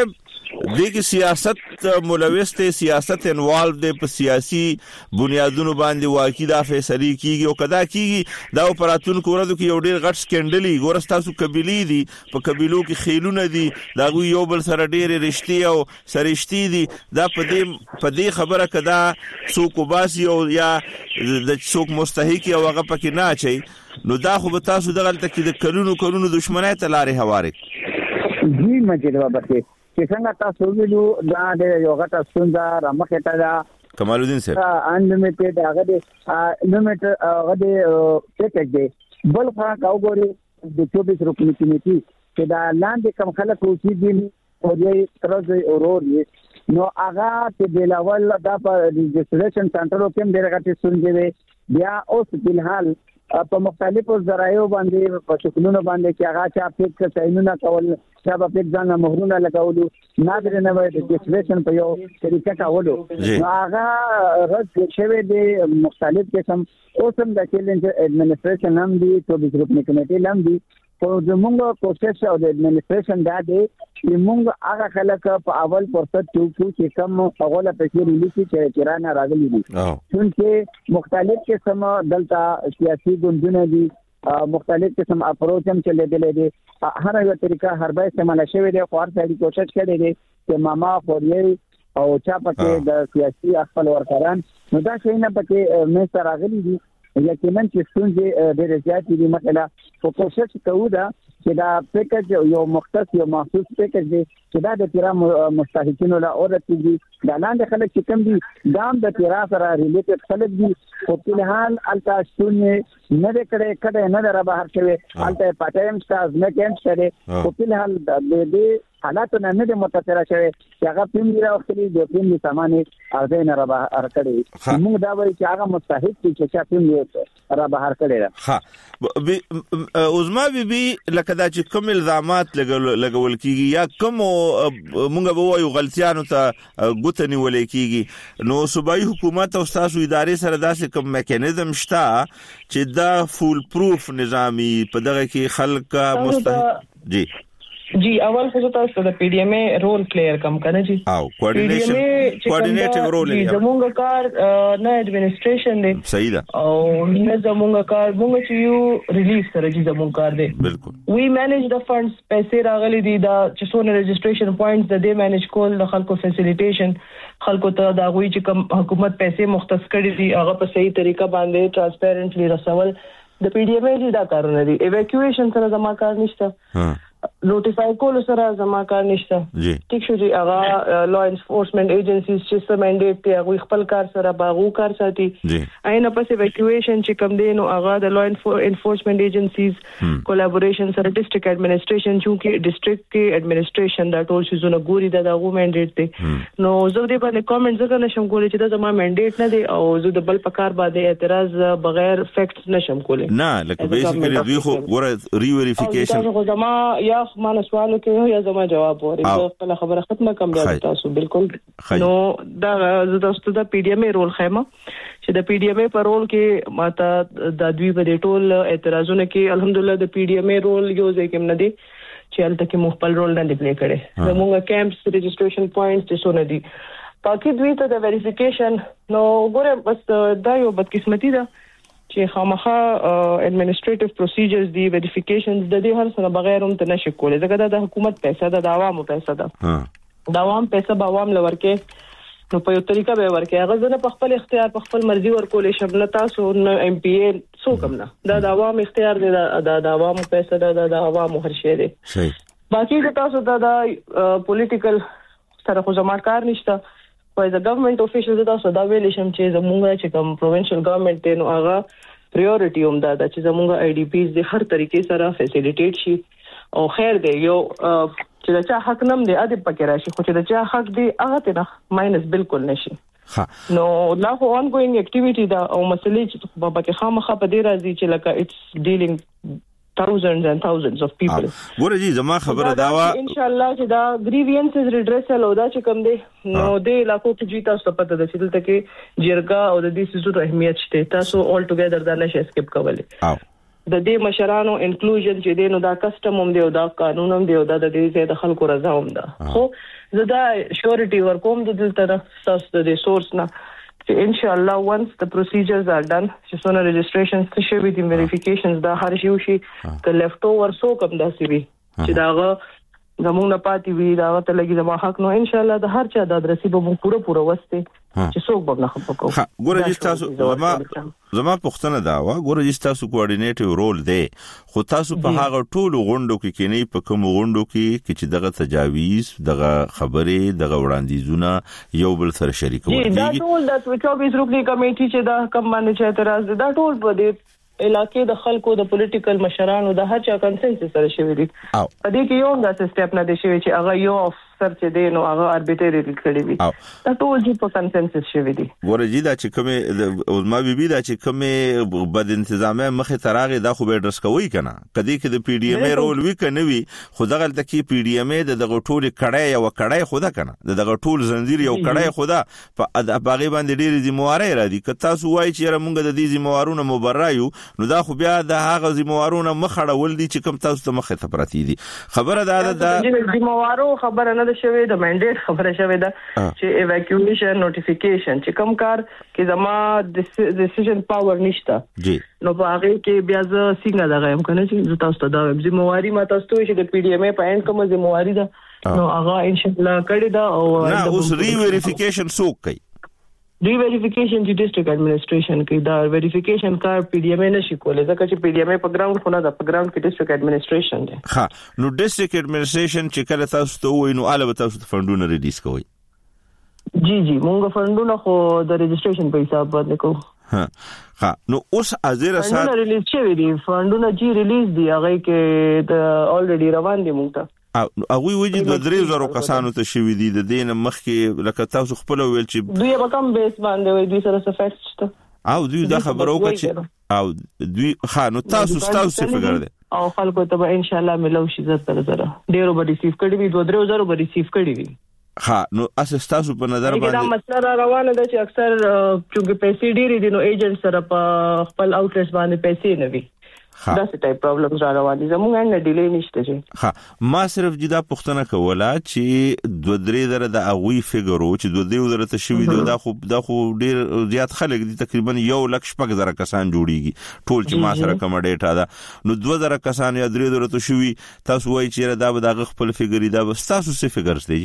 دغه سیاست ملوث ته سیاست انوالو د په سیاسي بنیادونو باندې واقعي دا فیصله کیږي او کدا کیږي دا اپراتون کورادو کې یو ډیر غټ سکندلی ګورستاسو قبيلي دي په قبيلو کې خیلونه دي دا یو بل سره ډیر رښتیا او سرشتي دي دا په دې خبره کدا څوک وباسي او یا د څوک مستحق او هغه پکې نه اچي نو دا خو به تاسو دغلت کې د کلونو دښمنۍ ته لارې هواره
جی مجید بابا چې څنګه تاسو ویلو دا د یو غټه ستونزه رامخې ته دا
کمال الدین صاحب
انلیمیټډ هغه د لیمیټ هغه د پیکج دی بل خلک وګوري د 24 رکنی کمیټي چې دا لاندې کم خلک اوسې دي او یې ترځي اورور نو هغه چې د لاول دا په رجسټریشن سنټر کې ډېر غټه ستونزه بیا اوس په حال په مختلفو ذرایعو باندې په شکلونو باندې چې هغه چا پیک ساينونه کول چا په پیک ځان مهرونه لګولو نادر نه وای د رجسټریشن په یو طریقه کولو هغه رد شوی دی مختلف قسم اوسم د چیلنج اډمنستریشن هم دی تو د ګروپ کمیټې هم دی او زموږ پروسس او د اډمنستریشن دا دی چې موږ هغه خلک په اول فرصت کې کوم اوله پیسې ریلیسي چې چرانه راغلي دي چې مختلف قسم دلته سیاسي ګوندونه دي مختلف قسم اپروچ هم چلېدلې دي هر یو طریقه هر به استعمال شوی دی خو هر ځای کوشش کړي دي چې ماما فوري او چا پکې د سیاسي خپل ورکران نو دا شي نه پکې مې سره راغلي دي یقینا چې څنګه د رضایت دي مثلا په کوشش کوو دا چې دا پیکج یو مختص یو محسوس پیکج دی چې دا د تیرا مستحقینو لا اورتي دا لاندې خلک چې کوم دي دام د تیرا سره ریلیټډ خلک دي په په حال التا شونه نه کړه نه را بهر شوی التا پټایم ساز نه کېم سره په په حال د دې حالات نه د متاثر شوی چې هغه پیم دی راوخلی د پیم دي سامانه ارزه نه را بهر کړي موږ دا وایي چې هغه مستحق دي چې پیم را بهر کړي
ها عظما بي لکه دا چې کوم الزامات لګول کیږي یا کوم مونږ به وایو غلطیانو ته ګوتنی ولې کیږي نو صوبایي حکومت او تاسو ادارې سره داسې کوم میکانیزم شته چې دا فول پروف نظامی په دغه کې خلک مستحق
جی اول خو تاسو د پی ډی ایم ای رول پلیئر کم کنه جی
او کوارډینیټیو رول یې
زموږ کار نه اډمنستریشن دی
صحیح ده
او نه زموږ کار موږ چې یو ریلیز سره جی زموږ کار دی
بالکل
وی مینیج د فندز پیسې راغلي دي دا چې څونه رجسټریشن پوینټس د دې مینیج کول د خلکو فیسیلیټیشن خلکو ته دا غوي چې کوم حکومت پیسې مختص کړي دي هغه په صحیح طریقه باندې ترانسپیرنټلی رسول د پی ډی ایم ای دا کارونه دي ایویکویشن سره زما کار نشته نوټیفای کول سره زما کار نشته
جی
ټیک شو جی هغه لا انفورسمنت ایجنسیز چې سم منډیټ ته هغه خپل کار سره باغو کار ساتي اینه پس ایویکویشن چې کوم دی نو هغه د لا انفورسمنت ایجنسیز کولیبوریشن سره ډیسټریکټ اډمنستریشن چې ډیسټریکټ کې اډمنستریشن دا ټول شي زونه ګوري دا غو منډیټ دی نو زه دې باندې کامنټ زګر نشم کولای چې دا زما منډیټ نه دی او زه د بل پکار باندې اعتراض بغیر فیکټس نشم کولای
نه لکه بیسیکلی دوی خو ور ری ویریفیکیشن
دا زما یا مانه سوالو کې یا زما جواب وره زه خپل خبره ختمه کوم بیا تاسو بالکل نو دا زه تاسو د پی ډی ایم ای رول خیمه چې د پی ډی ایم ای په رول کې ماته د دوی په ټول اعتراضونه کې الحمدلله د پی ډی ایم ای رول یو ځای کې نه دی چې الته کې مخبل رول نه دی پلی کړي زموږ کیمپس رجسټریشن پوینټس چې سونه دي پاکي دوی ته د ویریفیکیشن نو ګوره بس دا یو بدقسمتي ده چې خامخا اډمنستریټیو پروسیجرز دی ویریفیکیشنز د دې هر څه بغیر هم ته نشي کولای ځکه دا د حکومت پیسې ده د عوامو پیسې ده د عوام پیسې به عوام لورکه نو په یو طریقه به ورکه هغه ځنه په خپل اختیار په خپل مرزي ورکول شي تاسو نو ایم پی ای سو کوم نه دا د عوام اختیار دی د عوامو پیسې ده د عوامو هر شی دی
صحیح
باقي تاسو دا پولیټیکل سره خو زموږ کار نشته خو د ګورنمنت افیشلز تاسو دا ویل شم چې زموږ چې کوم پروینشل ګورنمنت دی نو هغه پریورټي هم دا چې زموږ آی ډی پیز د هر طریقې سره فیسیلیټیټ شي او خیر دی یو چې دا چا حق نم دی اده پکې راشي خو چې دا چا حق دی هغه ته ماینس بالکل نشي نو لا خو اون ګوینګ اکټیویټی دا او مسلې چې په پکې خامخا په دې راځي چې لکه اټس ډیلینګ thousands and thousands of people
ګوره جی زما خبره دا وا
ان شاء الله چې دا grievances redressal او دا چې کوم دی نو د علاقو کې جیتا څه پته ده چې دلته کې جرګه او د دې سيزو اهمیت شته تاسو all together دا نشه اسکیپ کولای د دې مشرانو انکلوژن چې دینو دا کسټم هم دی او دا قانون هم دی او دا د دې د خلکو رضا هم ده خو زدا شورټي ورکوم د دلته تاسو د سورس نه چې ان شاء الله once the procedures are done چې څونه registrations ته شوي دي verifications دا هر شي شي ک left over سو کوم داسي وي چې داغه زموږ نه پاتې وي دا ته لګي زما حق نو ان شاء الله د هر چا د ادرسي به مو پوره وسته چې څوک به نه خپکو
ګوره چې تاسو زما پښتنه دا وا ګوره چې تاسو کوارډینیټیو رول دی خو تاسو په هغه ټولو غونډو کې کینی په کوم غونډو کې چې دغه تجاویز دغه خبرې دغه وړاندیزونه یو بل سره شریکول
دا ټول د 24 رکنی کمیټي چې دا کم باندې چې اعتراض دا ټول په دې علاقې د خلکو د پولیټیکل مشرانو د هر چا کنسنسس سره شوی دی په دې کې یو د سټپ نه دی شوی چې هغه یو افسر چې دی نو هغه اربیټری کړی وي دا ټول چې په کنسنسس شوی دی
ورجی دا چې کومه او ما بي دا چې کومه بد انتظامه مخه تراغه دا خو به درس کوي کنه کدی کې د پی ډی ایم رول وی کنه وی خدای غلطه کې پی ډی ایم دغه ټول کړای او کړای خدا کنه دغه ټول زنجیر یو کړای خدا په باغې باندې ډېری ذمہواری را دي که تاسو وایي چې موږ د دې ذمہوارونو مبرایو نو دا خو بیا د هغه ذمہوارونو مخړول دي چې کوم تاسو ته مخه ته پراتی دي خبره دا
ذمہوارو خبره نه شوی د منډیټ خبره شوی دا چې ایواکیویشن نوټیفیکیشن چې کوم کار کې زما ډیسیژن پاور نشته
جی
نو په هغه کې بیا ز څنګه دا غیم کنه چې تاسو ته دا ذمہواری ما تاسو ته چې د پی ډی ایم په اند کوم ذمہواری ده نو هغه ان شاء الله کړی دا او
نه اوس ری ویریفیکیشن څوک کوي
ری ویریفیکیشن چې ډیسټریکټ ایڈمنسټریشن کې دا ویریفیکیشن کار پی ډی ایم نشي کولای ځکه چې پی ډی ایم په ګراوند خو نه ده په ګراوند کې ډیسټریکټ ایڈمنسټریشن دی
ها نو ډیسټریکټ ایڈمنسټریشن چې کله تاسو ته وای نو البته تاسو ته فندونه ریلیز کوي
جی مونږ فندونه خو د رجسټریشن په حساب باندې کوو
ها نو اوس ازره سات
فندونه ریلیز شوی دي فندونه جی ریلیز دي هغه کې د الریډي روان دي مونږ ته
هغه وجه د 3000 کسانو ته شوی دي د دین مخکې لکه تاسو خپل ویل چې
دوی په کوم بیس باندې وي دوی سره څه فیکټ شته
او دوی دا خبرو کړي او دوی خانو تاسو څه فکر ده
او خلکو ته ان شاء الله ملو شي زړه ډیرو به ریسیو کړي وي 2000 به ریسیو کړي وي
ها نو اساس په نظر باندې
دا مسله روانه ده چې اکثر چې پیسې ډیرې دي نو ایجنټ سره په خپل آوټلیټس باندې پیسې نه وي دا څه ټایپ پرابلمز را روان دي زموږ نه ډیلی نشته چې
ها ما صرف جدا پښتنه کوله چې 2-3 د اغوي فګرو چې 2-3 ته شوی دی دا خو ډیر زیات خلک دي تقریبا 1,00,000 کسان جوړیږي ټول چې ما سره کوم ډیټا ده نو 2000 کسان یا 3 ته شوی تاسو وایي چې دا به د خپل فګری دا تاسو څه فګرز دی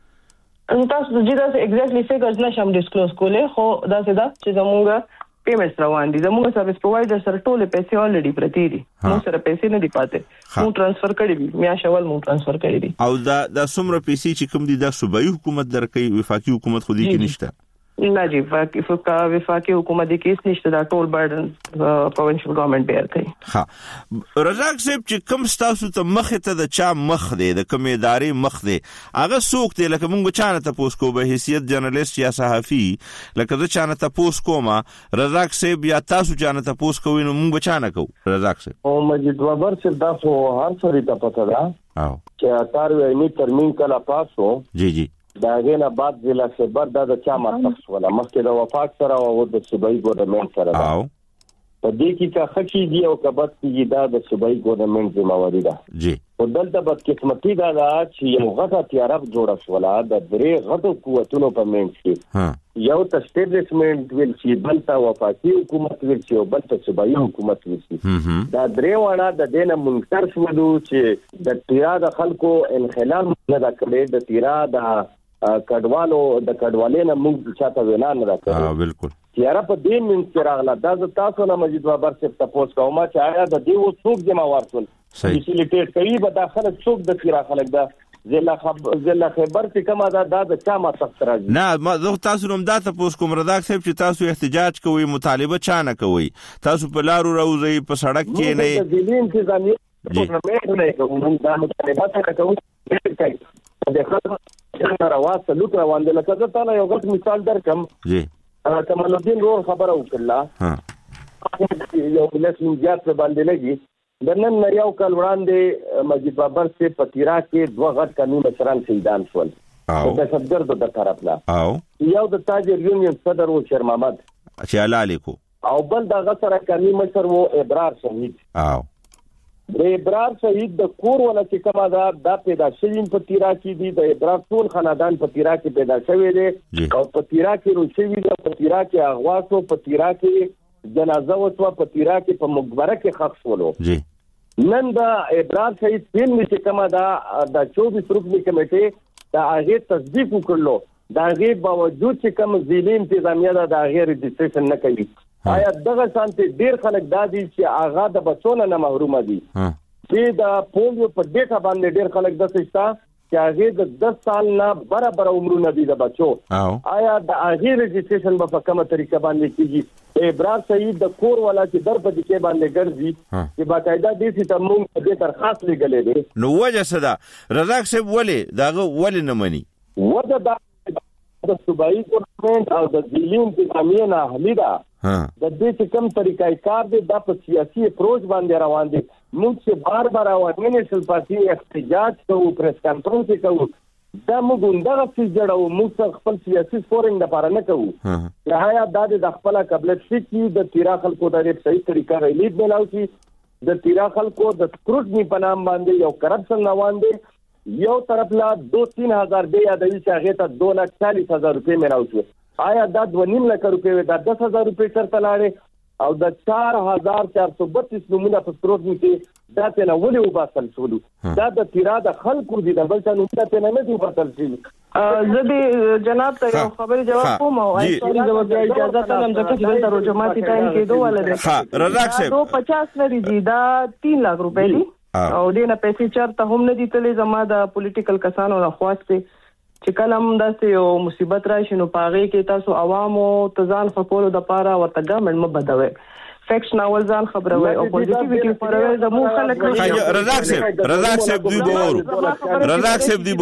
تاسو جدا ایگزیکټلی فګرز نشم ډیسکلوز کوله خو دا څه ده چې زموږ پیمنټس روان دي زموږ سرویس پرووایډر سره ټول پیسې الریډي پرتی دي نو سره پیسې نه دی پاتې مو ترانسفر کړی دي میا شوال مو ترانسفر کړی دي
او دا څومره پیسې چې کوم دي د صوبایي حکومت درکې وفاقي حکومت خو دې کې نشته
نه جی وفاقي حکومت کې هیڅ نشته دا ټول برډن پروینشل ګورنمنت بیار کوي
ها رزاق صاحب چې کوم تاسو ته مخ ته د چا مخ دی د کوم ادارې مخ دی هغه څوک دی لکه مونږ چانه ته پوس کو به حیثیت جرنالست یا صحافي لکه زه چانه ته پوس کوم رزاق صاحب یا تاسو چانه ته پوس کوئ نو مونږ چانه کو رزاق صاحب
او مجید بابر صاحب دا خو هر څه ته پته ده
او
چې اتار ویني ترمیم کلا پاسو
جی
دا غینه بعد ضلع خبر دا د چا مختص ولا مخکې د وفاق سره او د صوبایي ګورنمنت سره
او
په دې کې کا خشي دی او کبد کې دا د صوبایي ګورنمنت ذمہواری ده
جی
او دلته بد قسمتي دا چې یو غټه تیارب جوړه شولا د درې غټو قوتونو په منځ کې یو تشتیدمنت ویل چې بلته وفاقي حکومت ویل چې او بلته صوبایي حکومت ویل چې دا درې وړه د دینه منکر شوه چې د تیرا د خلکو انخلال نه دا کړي د تیرا د کډوالو د کډوالینه موږ چاته وینا نه راکړو
بالکل
تیارا په دې من کې راغله دا تاسو نه مجید بابر څخه تاسو کوم چې آیا د دې و څوک ذمہوار ټول فیسیلیټیټ کوي به داخله څوک د تیرا خلک دا زله خبر چې کومه دا د چا ما تخت راځي
نه ما زه تاسو نوم دا تاسو کوم رضاق صاحب چې تاسو احتجاج کوئ مطالبه چا نه کوئ تاسو په لارو راوځي په سړک کې نه
د دې انتظامی پروګرام نه کوم دا مطالبه څنګه کوي د خلکو راواسته لوټ روان دي لکه ځکه تا یو غټ مثال درکم
جی
کمال الدین رور خبره وکړه یو لسم جات باندې لګي د نن یو کال وړاندې مجید بابر سے پتیرا کې دوه غټ قانون مشران شهیدان شول او د صدر د طرف لا او یو د تاجر یونین صدر او شیر محمد
چې علاله کو
او بل دغه سره کمی مشر وو ابرار شهید د ابرار شهید د کور ولا چې کومه دا پیدا شوی په تیرا کې دي د ابرار ټول خاندان په تیرا کې پیدا شوی دی او په تیرا کې روشوي د په تیرا کې اغواسو په تیرا کې جنازه وسو په تیرا کې په مقبره کې خښ شولو نن د ابرار شهید فلم چې کومه د 24 رکنی کمیټه دا هغه تصدیق وکړلو دا هغه باوجود چې کوم ځینې انتظامیه دا هغه رجسټریشن نه کوي آیا دغه شانتي ډیر خلک دادي چې هغه د بچونه نه محروم دي چې دا پولیو په ډیټا باندې ډیر خلک د سشتا چې هغه د 10 سال نه برابر عمرونه دي د بچو آیا د هغه رجسټریشن په کومه طریقه باندې کیږي ابرار شهید د کور ولا چې در په دې باندې ګرځي چې باقاعده دې چې تموم په درخواست لګلې دي
نو وجه صدا رزاق صاحب داغه ولې نه مني
وجه د صوبایي ګورنمنت او د ځینې انتظامیه نه حلیدا د دې چې کوم طریقې کار دي د سیاسي اپروچ باندې روان دي موږ چې بار روانې نشل پاتې احتجاج کوو پریس کانفرنس کوو دا موږ دغه څه جوړو موږ خپل سیاسي فورم د لپاره نه کوو رایا د خپل قبلت چې د تیرا خلکو د صحیح طریقې ریلیز ملاو شي د تیرا خلکو د سکروټنی په نام باندې یو کرپشن روان دي یو طرف لا 2-3 هزار دی یا د هیڅ هغه ته 2,40,000 روپے ملاو شو آیا دا 2.5 لک روپے دا 10,000 روپے چرته لاړې او د 4,432 نمونه په سکروټنی کې دا ته ولې وباسل شول دا د تیرا د خلکو دي د بل څه نو ته نه دی وباسل شي
زه دې جناب ته یو خبره جواب کوم او سوري زه وګورم اجازه ته هم ځکه چې دلته روجماتي ټایم کې دوه ولر
رزاق صاحب
250 نه دي دا 3 لک روپے دي او دینه پیسې چرته هم نه دي تلې زما د پولیټیکل کسانو نه خواسته چې کله هم داسې یو مصیبت راشي نو پاغې کې تاسو عوامو تزان خپلو د پاره ورته ګورنمنت مبدوي فیکس ناول ځان خبروي او پوزټیویټي فوروي د مو خلک
رزاق صاحب دی بورو رزاق صاحب دی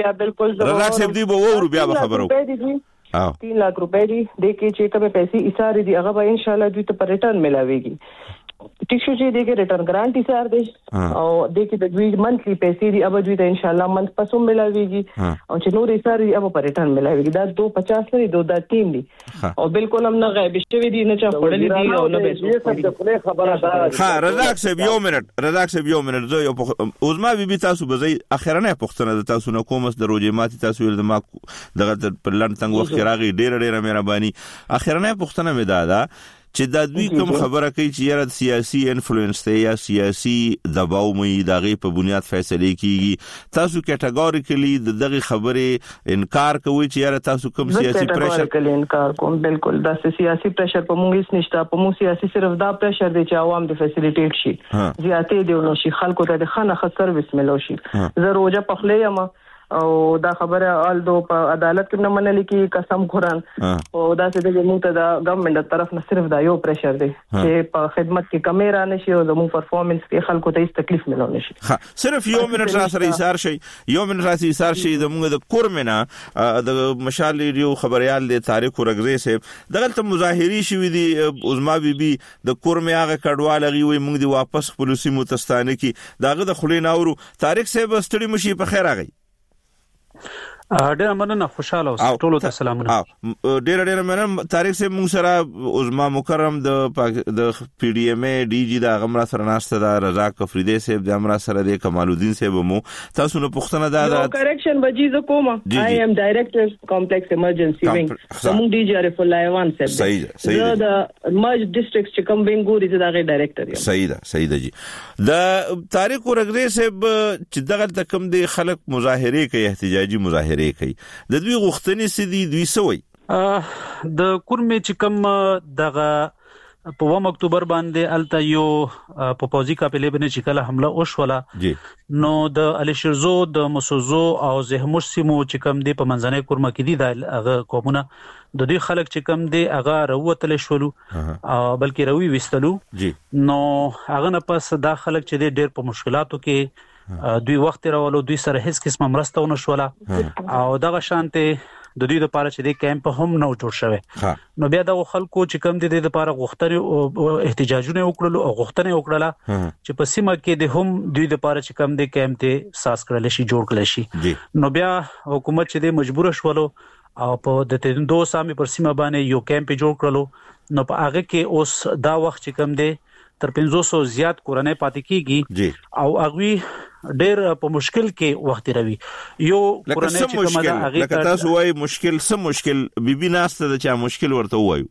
بورو بیا خبرو
3 लाख रुपए دي د کې چې کومه پیسې ایثار دي هغه به ان شاء الله دوی ته پر ریټرن ملاويږي ټیک شو چې دغه ریټرن ګرانټ ایثار دي او د کې د دوی منثلی پیسې دي هغه دوی ته ان شاء الله منث پسو ملاويږي او چې نور ایثار دي هغه پر ریټرن ملاويږي دا 250 نه دا 3 دي او بالکل هم نه غیب شوی دي نه چا خړلې دي او نه به
خبره ده
رزاق صاحب یو منټ زه یو اوزما بي تاسو به زی اخرنه پښتنه د تاسو نه کومس د روجي ماتي تاسو د ما دغه پر لن تنګ وخت راغی ډېر مهرباني اخرنه پښتنه مې دادا چې د دوی کوم خبره کوي چې یاره سیاسي انفلوئنس ته یا سیاسي دباو مې دغه په بنیاد فیصله کیږي تاسو کټګوریکلی دغه خبره انکار کوي چې یاره تاسو کوم سیاسي پریشر
کله انکار کوم بالکل دا سیاسي پریشر په موږ هیڅ نشته په موږ سیاسي صرف دا پریشر دی چې عوام د فیسیلیټیټ شي زیاتې دی نو شي خلکو ته د خنه سرویس ملو شي زروجه پخلې یم او دا خبره آلدو په عدالت کې نه منل کی قسم خوران او دا څه د موږ ته د ګورنمنت طرف نه صرف دا یو پریشر دی چې په خدمت کې کمیرا نشي او زموږ پرفورمنس کې خلکو ته هیڅ تکلیف ملو نشي
صرف یو منټ را سره ایثار شي د موږ د کورمنا د مشال ریو خبريال د تاریخ ورغزي سه دغه مظاهري شوی دي عظما بيبي د کورمه هغه کډوال غي موږ دی واپس خپلوسی متستانه کی داغه د خلیناورو تاریخ سه بستړي مشي په خیر راغی
ډېر مننه خوشاله اوسه ټولو ته سلامونه
ډېر مننه تاریخ سه موږ سره عظما مکرم د پی ډی ایم ای ډي جی دا غمرا سره ناشته دا رزاق افریدی صاحب د امرا سره د کمال الدین صاحب مو تاسو نو پښتنه دا
کریکشن بجی ز کوم آی ایم ډایریکټر کمپلیکس ایمرجنسي وینګ زموږ ډي جی ار اف لایوان صاحب صحیح دا مرج ډیسټریکټ چې کوم وینګ ګوري دا غي ډایریکټر یم صحیح ده جی د تاریخ ورغری صاحب چې دغه تکم د خلک مظاهره کوي احتجاجي مظاهره کوي د دوی غوښتنې سدي دوی سوي
د کورمه چې کوم دغه په 1 اکتوبر باندې الته یو په پوزي کاپلې باندې چې کله حمله وشوله نو د الشرزو د مسوزو او زهموش سیمو چې کوم دی په منځنۍ کورمه کې دي د هغه قومونه د دوی خلک چې کوم دی هغه وروتل شولو بلکې روي وستلو نو هغه نه پس دا خلک چې ډېر په مشکلاتو کې دوی وخت راولو دوی سره هیڅ قسمه مرسته ونه شوله او دغه شانته د دوی لپاره چې د کیمپ هم نو جوړ شوی نو بیا د خلکو چې کوم دي د لپاره غوښتنې او احتجاجونه وکړل او غوښتنې وکړه چې په سیمه کې د هم دوی لپاره چې کوم دي کیمپ ته ساس کړل شي جوړ کړل شي نو بیا حکومت چې د مجبور شولو او په د تیندو سامي پر سیمه باندې یو کیمپ جوړ کړلو نو په هغه کې اوس دا وخت چې کم دی تر 500 زیات کورنۍ پاتې کیږي او هغه ډېر په مشکل کې وخت روي یو کورنۍ چې کومه ده هغه
لکه تاسو وایي مشکل سم مشکل بیبي ناسته د چا مشکل ورته وایو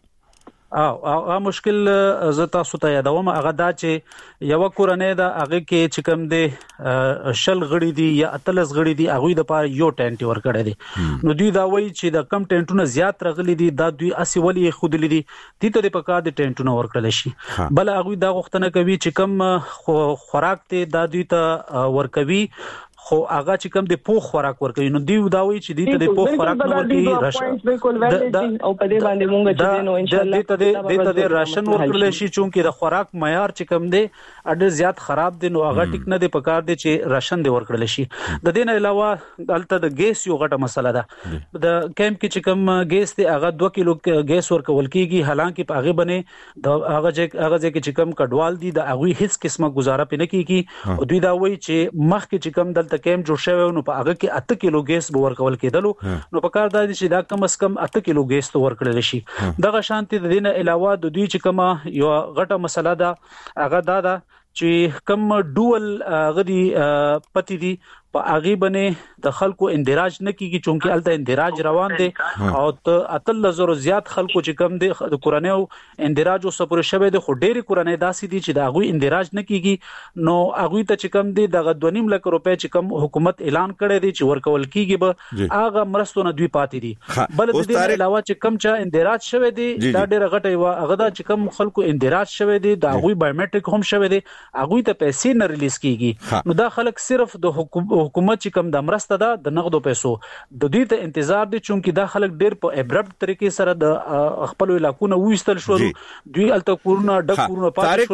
او مشکل زه تاسو ته یادوم هغه دا چې یو کورنۍ دا هغه کې چې کوم دی شل غړي دي یا اتلس غړي دي هغه د پاره یو ټینټ ور کړی دي نو دوی دا وایي چې د کم ټینټونه زیات رغلي دي دا دوی اسی ولي خودلې دي دي ته په کار د ټینټونه ور کړل شي بل هغه دا غوښتنه کوي چې کم خوراک ته دا دوی ته ور کوي خو هغه چې کوم د پوخ خوراک ورکوي نو دی دا وی چې دی ته د پوخ خوراک نه ورکوي راشن بالکل ویلیډ او په دې باندې مونږ چې نو ان شاء الله د راشن ورکړل شي چې د خوراک معیار چې کوم دی اډر زیات خراب دي نو هغه ټیک نه دی پکار دي چې راشن دی ورکړل شي د دې نه علاوه دلته د ګیس یو غټه مسله ده د کیمپ کې چې کوم ګیس دی هغه 2 کیلو ګیس ورکول کیږي حالانکه په هغه باندې د هغه چې کوم کډوال دي د هغه هیڅ قسمه گزاره پنه کیږي او دوی دا وایي چې مخ کې چې کوم دلته کیمپ جوړ شوی نو په هغه کې 8 کیلو ګیس به ورکول کېدلو نو په کار دا چې دا کم از کم 8 کیلو ګیس ته ورکړل شي دغه شانتي د دینه علاوه د دوی چې کومه یو غټه مسله ده هغه دا ده چې کوم ډول غدي پتی دي په هغه باندې د خلکو اندراج نه کیږي چونکه الته اندراج روان دي او ته اتل زره زیات خلکو چې کم دي د کورنۍ اندراج او سپور شوه د خډيري کورنۍ داسې دي چې د هغه اندراج نه کیږي نو هغه ته چې کم دي د 2.5 لک روپے چې کم حکومت اعلان کړی دی چې ورکول کیږي به هغه مرستونه دوی پاتې دي بل د دې علاوه چې کم چا اندراج شوه دي دا ډېر غټه و هغه دا چې کم خلکو اندراج شوه دي د هغه بایومټریک هم شوه دي هغه ته پیسې نه ریلیز کیږي نو دا خلک صرف د حکومت چې کوم د مرسته ده د نغدو پیسو د دوی ته انتظار دي چونکی دا خلک ډیر په ابرپټ طریقې سره د خپل علاقونه وېستل شو دوی الته کورونه ډک کورونه پاتې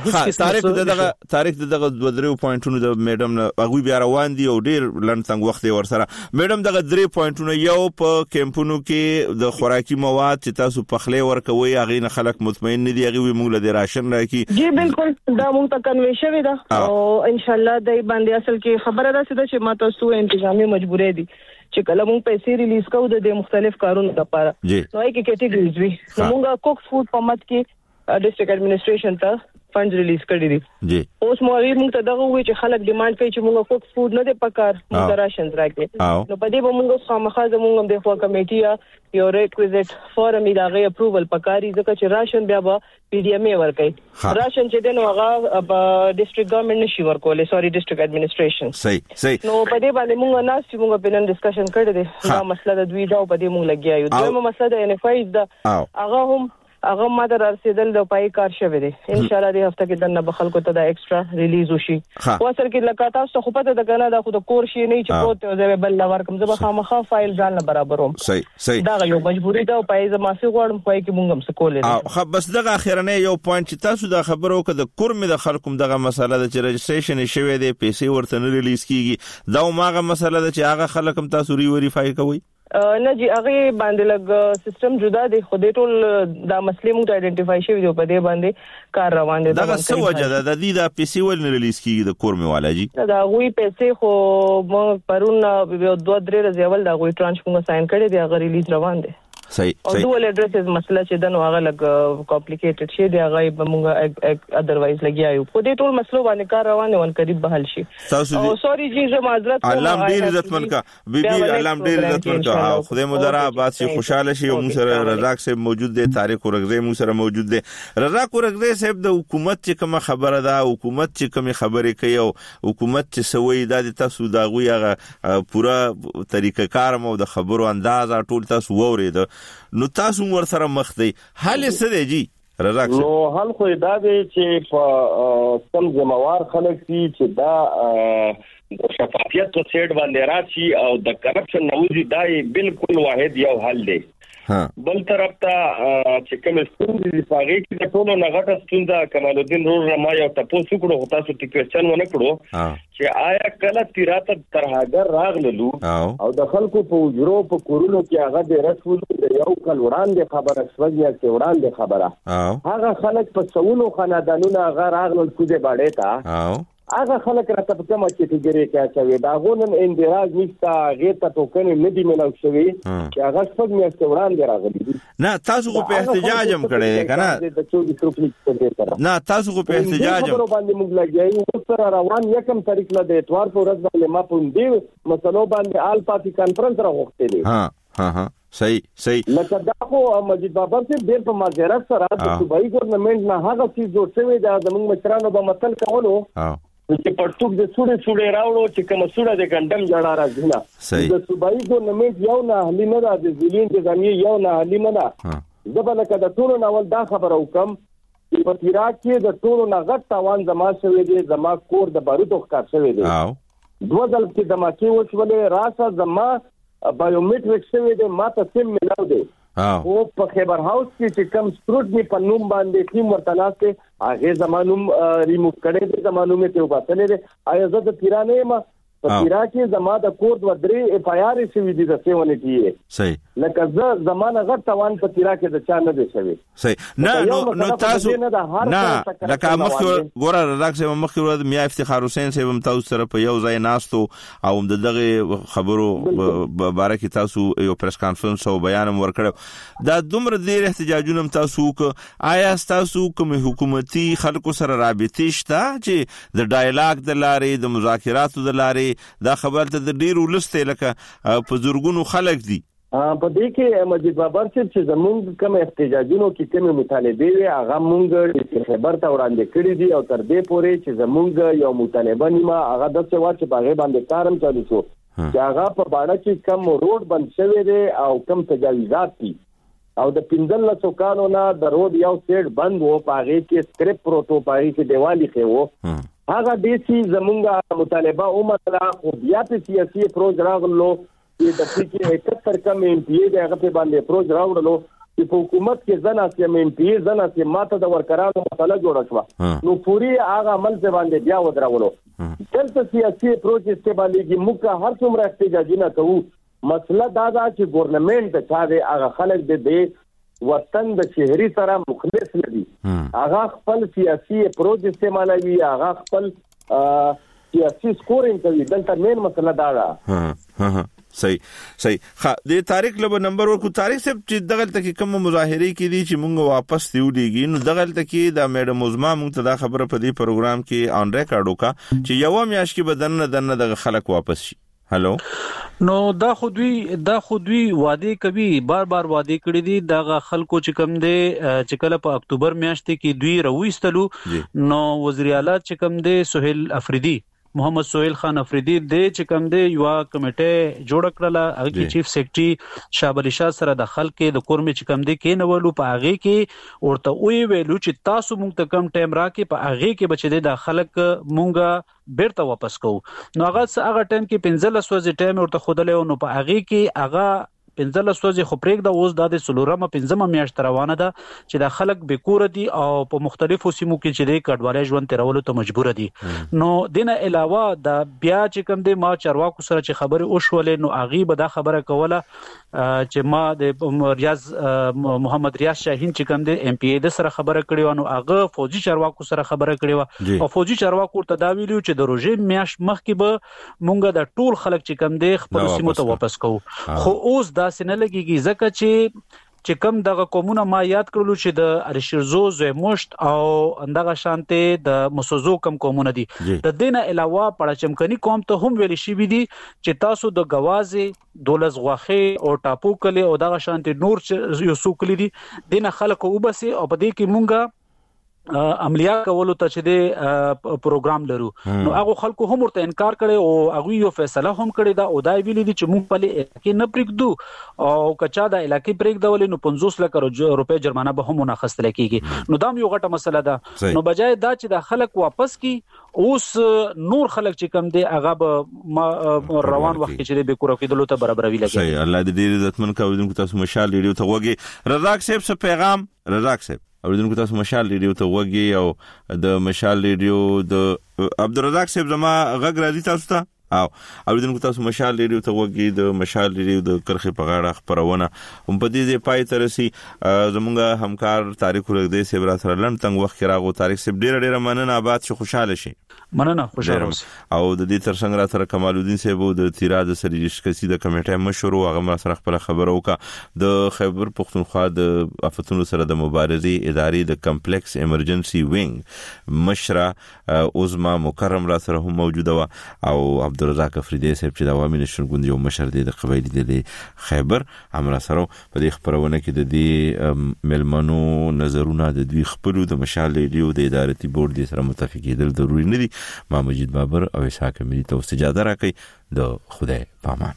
شو
تاریخ دغه 2 پوینټونو د میډم هغه بیا روان دي او ډیر لن څنګه وخت ورسره میډم دغه 3 پوینټونو یو په کیمپونو کې د خوراکي مواد چې تاسو پخلې ورکوي هغه نه خلک مطمئن نه دي هغه موږ له راشن راکې
جی بالکل دا موږ ته کنوي شوی دا او ان شاء الله د باندې اصل کې خبره ده چې تاسو انتظامی مجبورې دي چې کله موږ پیسې ریلیز کوو د مختلف کارونو لپاره نو یې کې کیټګریز وي موږ کوکس فود په مت کې ډیسټریکټ ایڈمنسټریشن ته فند ریلیز کړی دي اوس موږ ته دغه وی چې خلک ډیماند کوي چې موږ کوکس فود نه دی پکار موږ راشن راکې نو په دې به موږ خامخا زموږ د خو کمیټي یو ریکویزټ فورم یې دغه اپروول پکاري ځکه چې راشن بیا به پی ډی ایم ای ورکړي راشن چې دنه هغه ډیسټریکټ ګورنمنت نشي ورکولې سوري ډیسټریکټ ایڈمنسټریشن
صحیح
نو په دې باندې موږ ناس چې موږ په نن ډسکشن کړی دی دا مسله د دوی دا په دې موږ لګیایو دویمه مسله د ان اف ایز دا هغه ماده رسیدل د پای کار شوی دی ان شاء الله د هفته کې دنه بخلکو ته دا ایکسترا ریلیز وشي او اصل کې لکه تاسو خو پته د کنه دا خو د کور شي نه چې پروت او زه بل لور کوم زه خامخا فایل ځان نه برابروم
صحیح دا
یو مجبوری ده پای زماسي غواړم پای کې مونږ هم سکولې
خو بس دغه اخرنه یو پوینټ چې تاسو د خبرو کده کورمه د خلکو دغه مسله د رجستریشن شوی دی پیسې ورته نه ریلیز کیږي دا ماغه مسله ده چې هغه خلک هم تاسو ریوریفای کوي
نه جی هغه باندې لګ سیستم جدا دی خو دې ټول دا مسلې موږ ډایډنټیفای شوی دی په دې باندې کار روان دي
دا څه وجه ده د دې د پیسې ول ریلیز کیږي د کورمه والا جی
دا غوي پیسې خو موږ پرون 2-3 ورځې اول دا غوي ترانش موږ ساين کړی دی هغه ریلیز روان دی
صحیح
او ډول اډرسز مسله چې دنه هغه لګ کمپلیکیټډ شي دی هغه به موږ ادروایز لګیایو په دې ټول مسلو باندې کار روان دی ون قریب به حل شي او سوري جی زه معذرت کوم
الله ډیر عزتمن کا بیبي الله ډیر عزتمن کا او خدای مدرا باسي خوشاله شي او موږ سره رزاق صاحب موجود دی طارق ورغزی موږ سره موجود دی رزاق ورغزی صاحب د حکومت چې کوم خبره ده حکومت چې کوم خبرې کوي او حکومت چې سوي د تاسو دا غوي هغه پورا طریقه کار مو د خبرو انداز ټول تاسو وورید نو تاسو ور سره مخ دی حال څه دی جی رزاق
نو حال خو دا دی چې په سم ذمہوار خلک چې دا د شفافیت په سیټ باندې راشي او د کرپشن نوځي دا بالکل واحد یو حل دی بل طرف ته چې کوم ستونزې دي هغه کې د ټولو نغټه ستونزه کمال الدین رور ما یو تاسو کړو تاسو ته کوېشن ونه کړو چې آیا کله تیراته ترهاګر راغللو او د خلکو په وجرو په کورونو کې هغه د رسول د یو کال وړاندې خبره شوږه چې وړاندې خبره هغه خلک په څونو خاندانونو هغه راغلل کوزه باندې تا هغه خلک راته په کومه کیټګوري کې اچوي دا غونن اندراج نشته هغه ته ټوکنې نه دی ملو شوی چې هغه څنګه میاشتې وړاندې راغلي
نه تاسو خو په احتجاج هم کړی کنه نه تاسو خو په احتجاج هم
باندې موږ لګیایو سره روان یکم تاریخ له د اتوار په ورځ باندې ما په دې مسلو باندې آل پارټي کانفرنس راغوښته دي
ها صحیح
لکه دا خو مجید بابا سے ډېر په ماجرات سره د صوبایي ګورنمنت نه هغه څه جوړ شوی دا زموږ مشرانو به متل کولو چې پړتوک د سوړې راوړو چې کوم سوړه د ګندم جوړا راځي نه د صوبایي ګورنمنت یو نه حلی نه د ځلین د ځمې یو نه حلی نه ده زبر لکه د ټولو ناول دا خبره وکم چې په عراق کې د ټولو نه غټ تاوان زما شوی دی زما کور د بارودو ښکار شوی دی دوه ځل چې دماکي وشولې راسه زما بایومټریک شوی دی ماته سیم ملاو دی او په خیبر هاوس کې چې کم سکروټنی په نوم باندې ټیم ورتلاسته هغه زمانوم ریموو کړي دي زمانوم ته وباسلې دي آیا زه د پیرانه ما په پیرا کې زما د کور د درې اف آی آر شوی دي د سیونه کې
صحیح
لکه زه زمانه غټ توان په پیرا کې د چا نه دي شوی
صحیح نه نو تاسو نه لکه مخکې ګوره راځي مخکې میا افتخار حسین صاحب تاسو سره په یو ځای ناستو او دغه خبرو باره کې تاسو یو پریس کانفرنس او بیان ورکړو دا دومره ډیر احتجاجونه تاسو آیا تاسو کوم حکومتي خلکو سره رابطه شته چې د ډایلاګ د لارې د مذاکراتو د لارې دا خبر ته د ډیرو لسته لکه په زورګونو خلک دي
په دې کې مجید بابر چې زمونږ کوم احتجاجونو کې کوم مطالبه وي هغه مونږ خبر ته وړاندې کړی دي او تر دې پورې چې زمونږ یو مطالبه نیمه هغه د څه وخت په هغه باندې کارم چالو شو چې هغه په باندې چې کوم روډ بند شوی دی او کوم تجاوزات دي او د 15 کالو نه د روډ یو سیټ بند وو په هغه کې سکرپ پروتو پای کې دیوالي خو هغه د سي زمونږه مطالبه اومتلا خو بیا په سیاسي پروژ راغلو چې د پکې 71 کم ام پی ای دغه په باندې پروژ راوړلو چې په حکومت کې ځنا سي ام پی ای ځنا سي ماته د ورکرانو مسله جوړه شو نو پوری هغه عمل څه باندې بیا ودراولو دلته سیاسي پروژ څه باندې کې موږ هر څومره احتجاجونه کوو مسله دا ده چې ګورنمنت چا دی هغه خلک د وطن د شهري سره مخلص ندي هغه خپل سیاسي پروژ استعمالوي هغه خپل سیاسي سکورینګ کوي دلته مین مسله دا ده
صحیح د تاریخ له نمبر ورکو تاریخ سب چې دغه تک کوم مظاهره کې دي چې مونږ واپس دیوډیږي نو دغه تک د میډم عظما مونږ ته دا خبره په دې پروګرام کې اون ریکارډ وکا چې یو میاش کې بدن د خلک واپس شي هلو
نو دا خودوی وعده کوي بار وعده کړی دي د خلکو چې کم دي چې کله په اکتوبر میاشت کې دوی رويستلو نو وزیر اعلی چې کم دي سہیل افریدی محمد سہیل خان افریدی د چې کم دی یو کمیټه جوړ کړله هغه کې چیف سیکریټری شاه علي شاه سره د خلک د کورمې چې کم دی کې نولو په هغه کې ورته وی ویلو چې تاسو مونږ ته کم ټایم راکې په هغه کې بچی د خلک مونږه بیرته واپس کو نو هغه ټایم کې 15 ورځې ټایم ورته خودلې نو په هغه کې هغه 15 ورځې خو پرېږ د اوس د سلورمه 15 میاشت روانه ده چې د خلک بیکور دي او په مختلفو سیمو کې چې د کډوالۍ ژوند تیرولو ته مجبور دي نو دینه علاوه د بیا چې کوم د ما چرواکو سره چې خبره وشولې نو اغي به دا خبره کوله چې ما د ریاض محمد ریاض شاهین چې کوم د ام پی ای د سره خبره کړې و نو هغه فوجي چرواکو سره خبره کړې و او فوجي چرواکو ته دا ویلو چې د روزي میاش مخکې به مونږه د ټول خلک چې کوم د خپل سیمو ته واپس کوو خو اوس دا سینه لګيږي ځکه چې کم دغه قومونه ما یاد کړلو چې د ارشرزو زموشت او اندغه شانته د مسوزو کم قومونه دي د دینه علاوه پړچمکني قوم ته هم ویل شي دي چې تاسو د غوازه دولز غوخه او ټاپو کلی او دغه شانته نور یو سوکلی دي دینه خلکو وبسي او په دې کې مونږه عملیات کولو ته چې د پروګرام لرو نو هغه خلکو هم ورته انکار کړي او هغه یو فیصله هم کړی دا او دای ویلي دي چې موږ په کې نه پریږدو او کچا د علاقې پریږدول نو 50 لک روپے جرمانه به هم ناخستل کیږي نو دا یو غټه مسله ده نو بجای دا چې د خلک واپس کی اوس نور خلک چې کم دي هغه به روان وخت چې به کور کېدلو ته برابروي لګي
صحیح الله دې عزتمن کوونکو تاسو مشال ریډیو ته وګي رزاق صاحب څه پیغام رزاق صاحب اوریدونکو تاسو مشال ریډیو ته وګي او د مشال ریډیو د عبدالرزاق صاحب زما غږ راځي تاسو ته او اوریدونکو تاسو مشال ریډیو ته وګي د مشال ریډیو د کرخه په غاړه خبرونه هم په دې پای ترسي زمونږ همکار تاریخ ورګدې سیب را سره لن تنگ وخت راغو تاریخ سیب ډیر مننه آباد شو خوشاله شي
مننه خوشاله اوسئ.
او د دې ترڅنګ را سره کمال الدین صاحب د تیرا د سرجشکسي د کمیټې مشر او هغه سره خپل خبرو کا د خیبر پختونخوا د افتونو سره د مبارزې ادارې د کمپلیکس ایمرجنسي وینګ مشره عظما مکرم را سره هم موجوده و او عبدالرزاق افریدی صاحب چې د عوامي نشون ګوند یو مشر دی د قبایلی د خیبر امر سره په دې خبرونه کې د دې ملمنو نظرونه د دوی خپلو د مشال ریډیو د ادارتي بورډ سره متفق کېدل ضروري نه دي. ما مجید بابر او اسحاق ملي ته استجازه راکړي. د خدای پامان.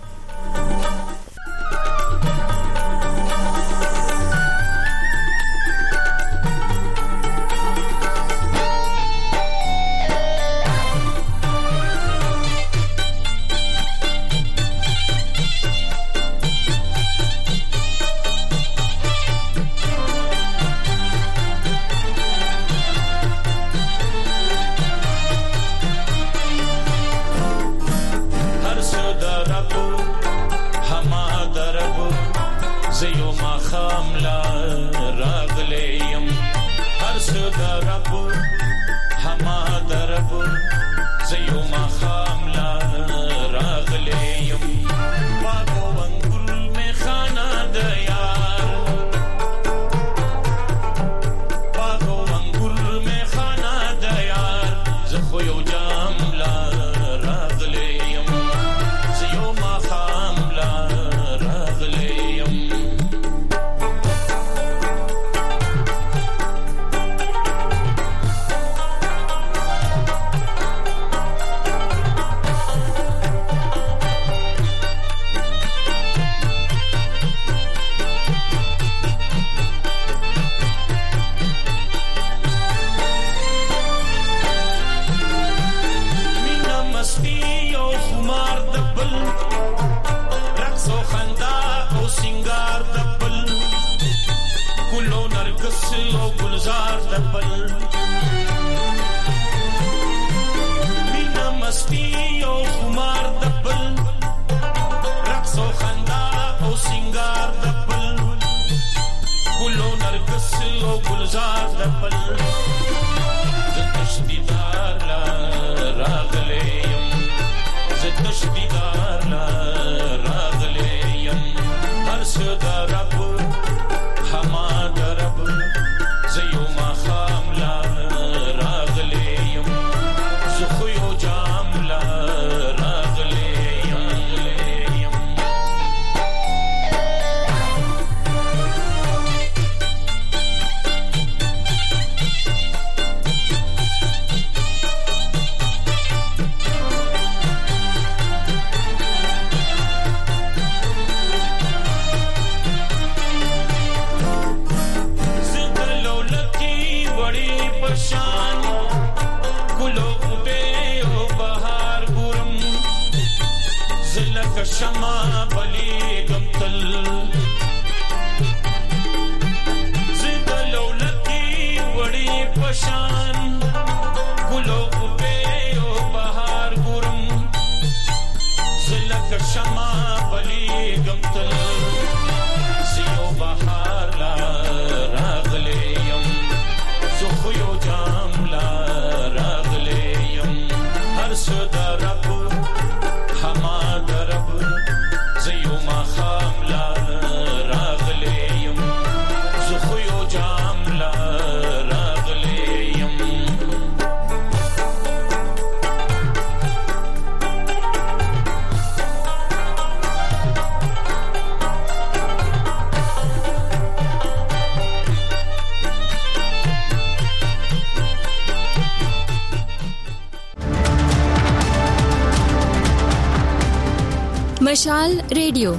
مشال ریډیو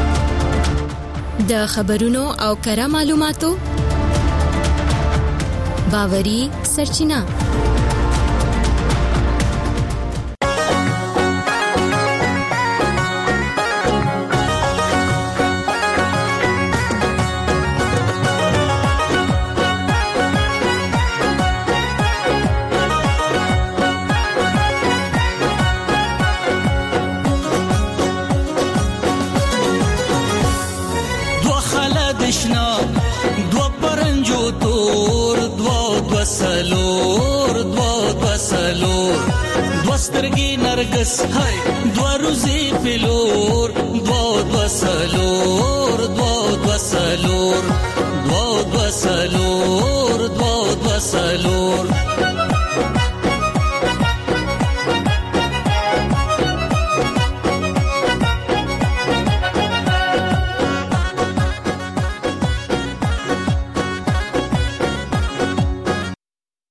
د خبرونو او کره معلوماتو باوري سرچینه.
دو پرنجو تور دو سلور دو دوسلور دوسترګي نرګس هاي دوروزي پلور دوسلور دوسلور دوسلور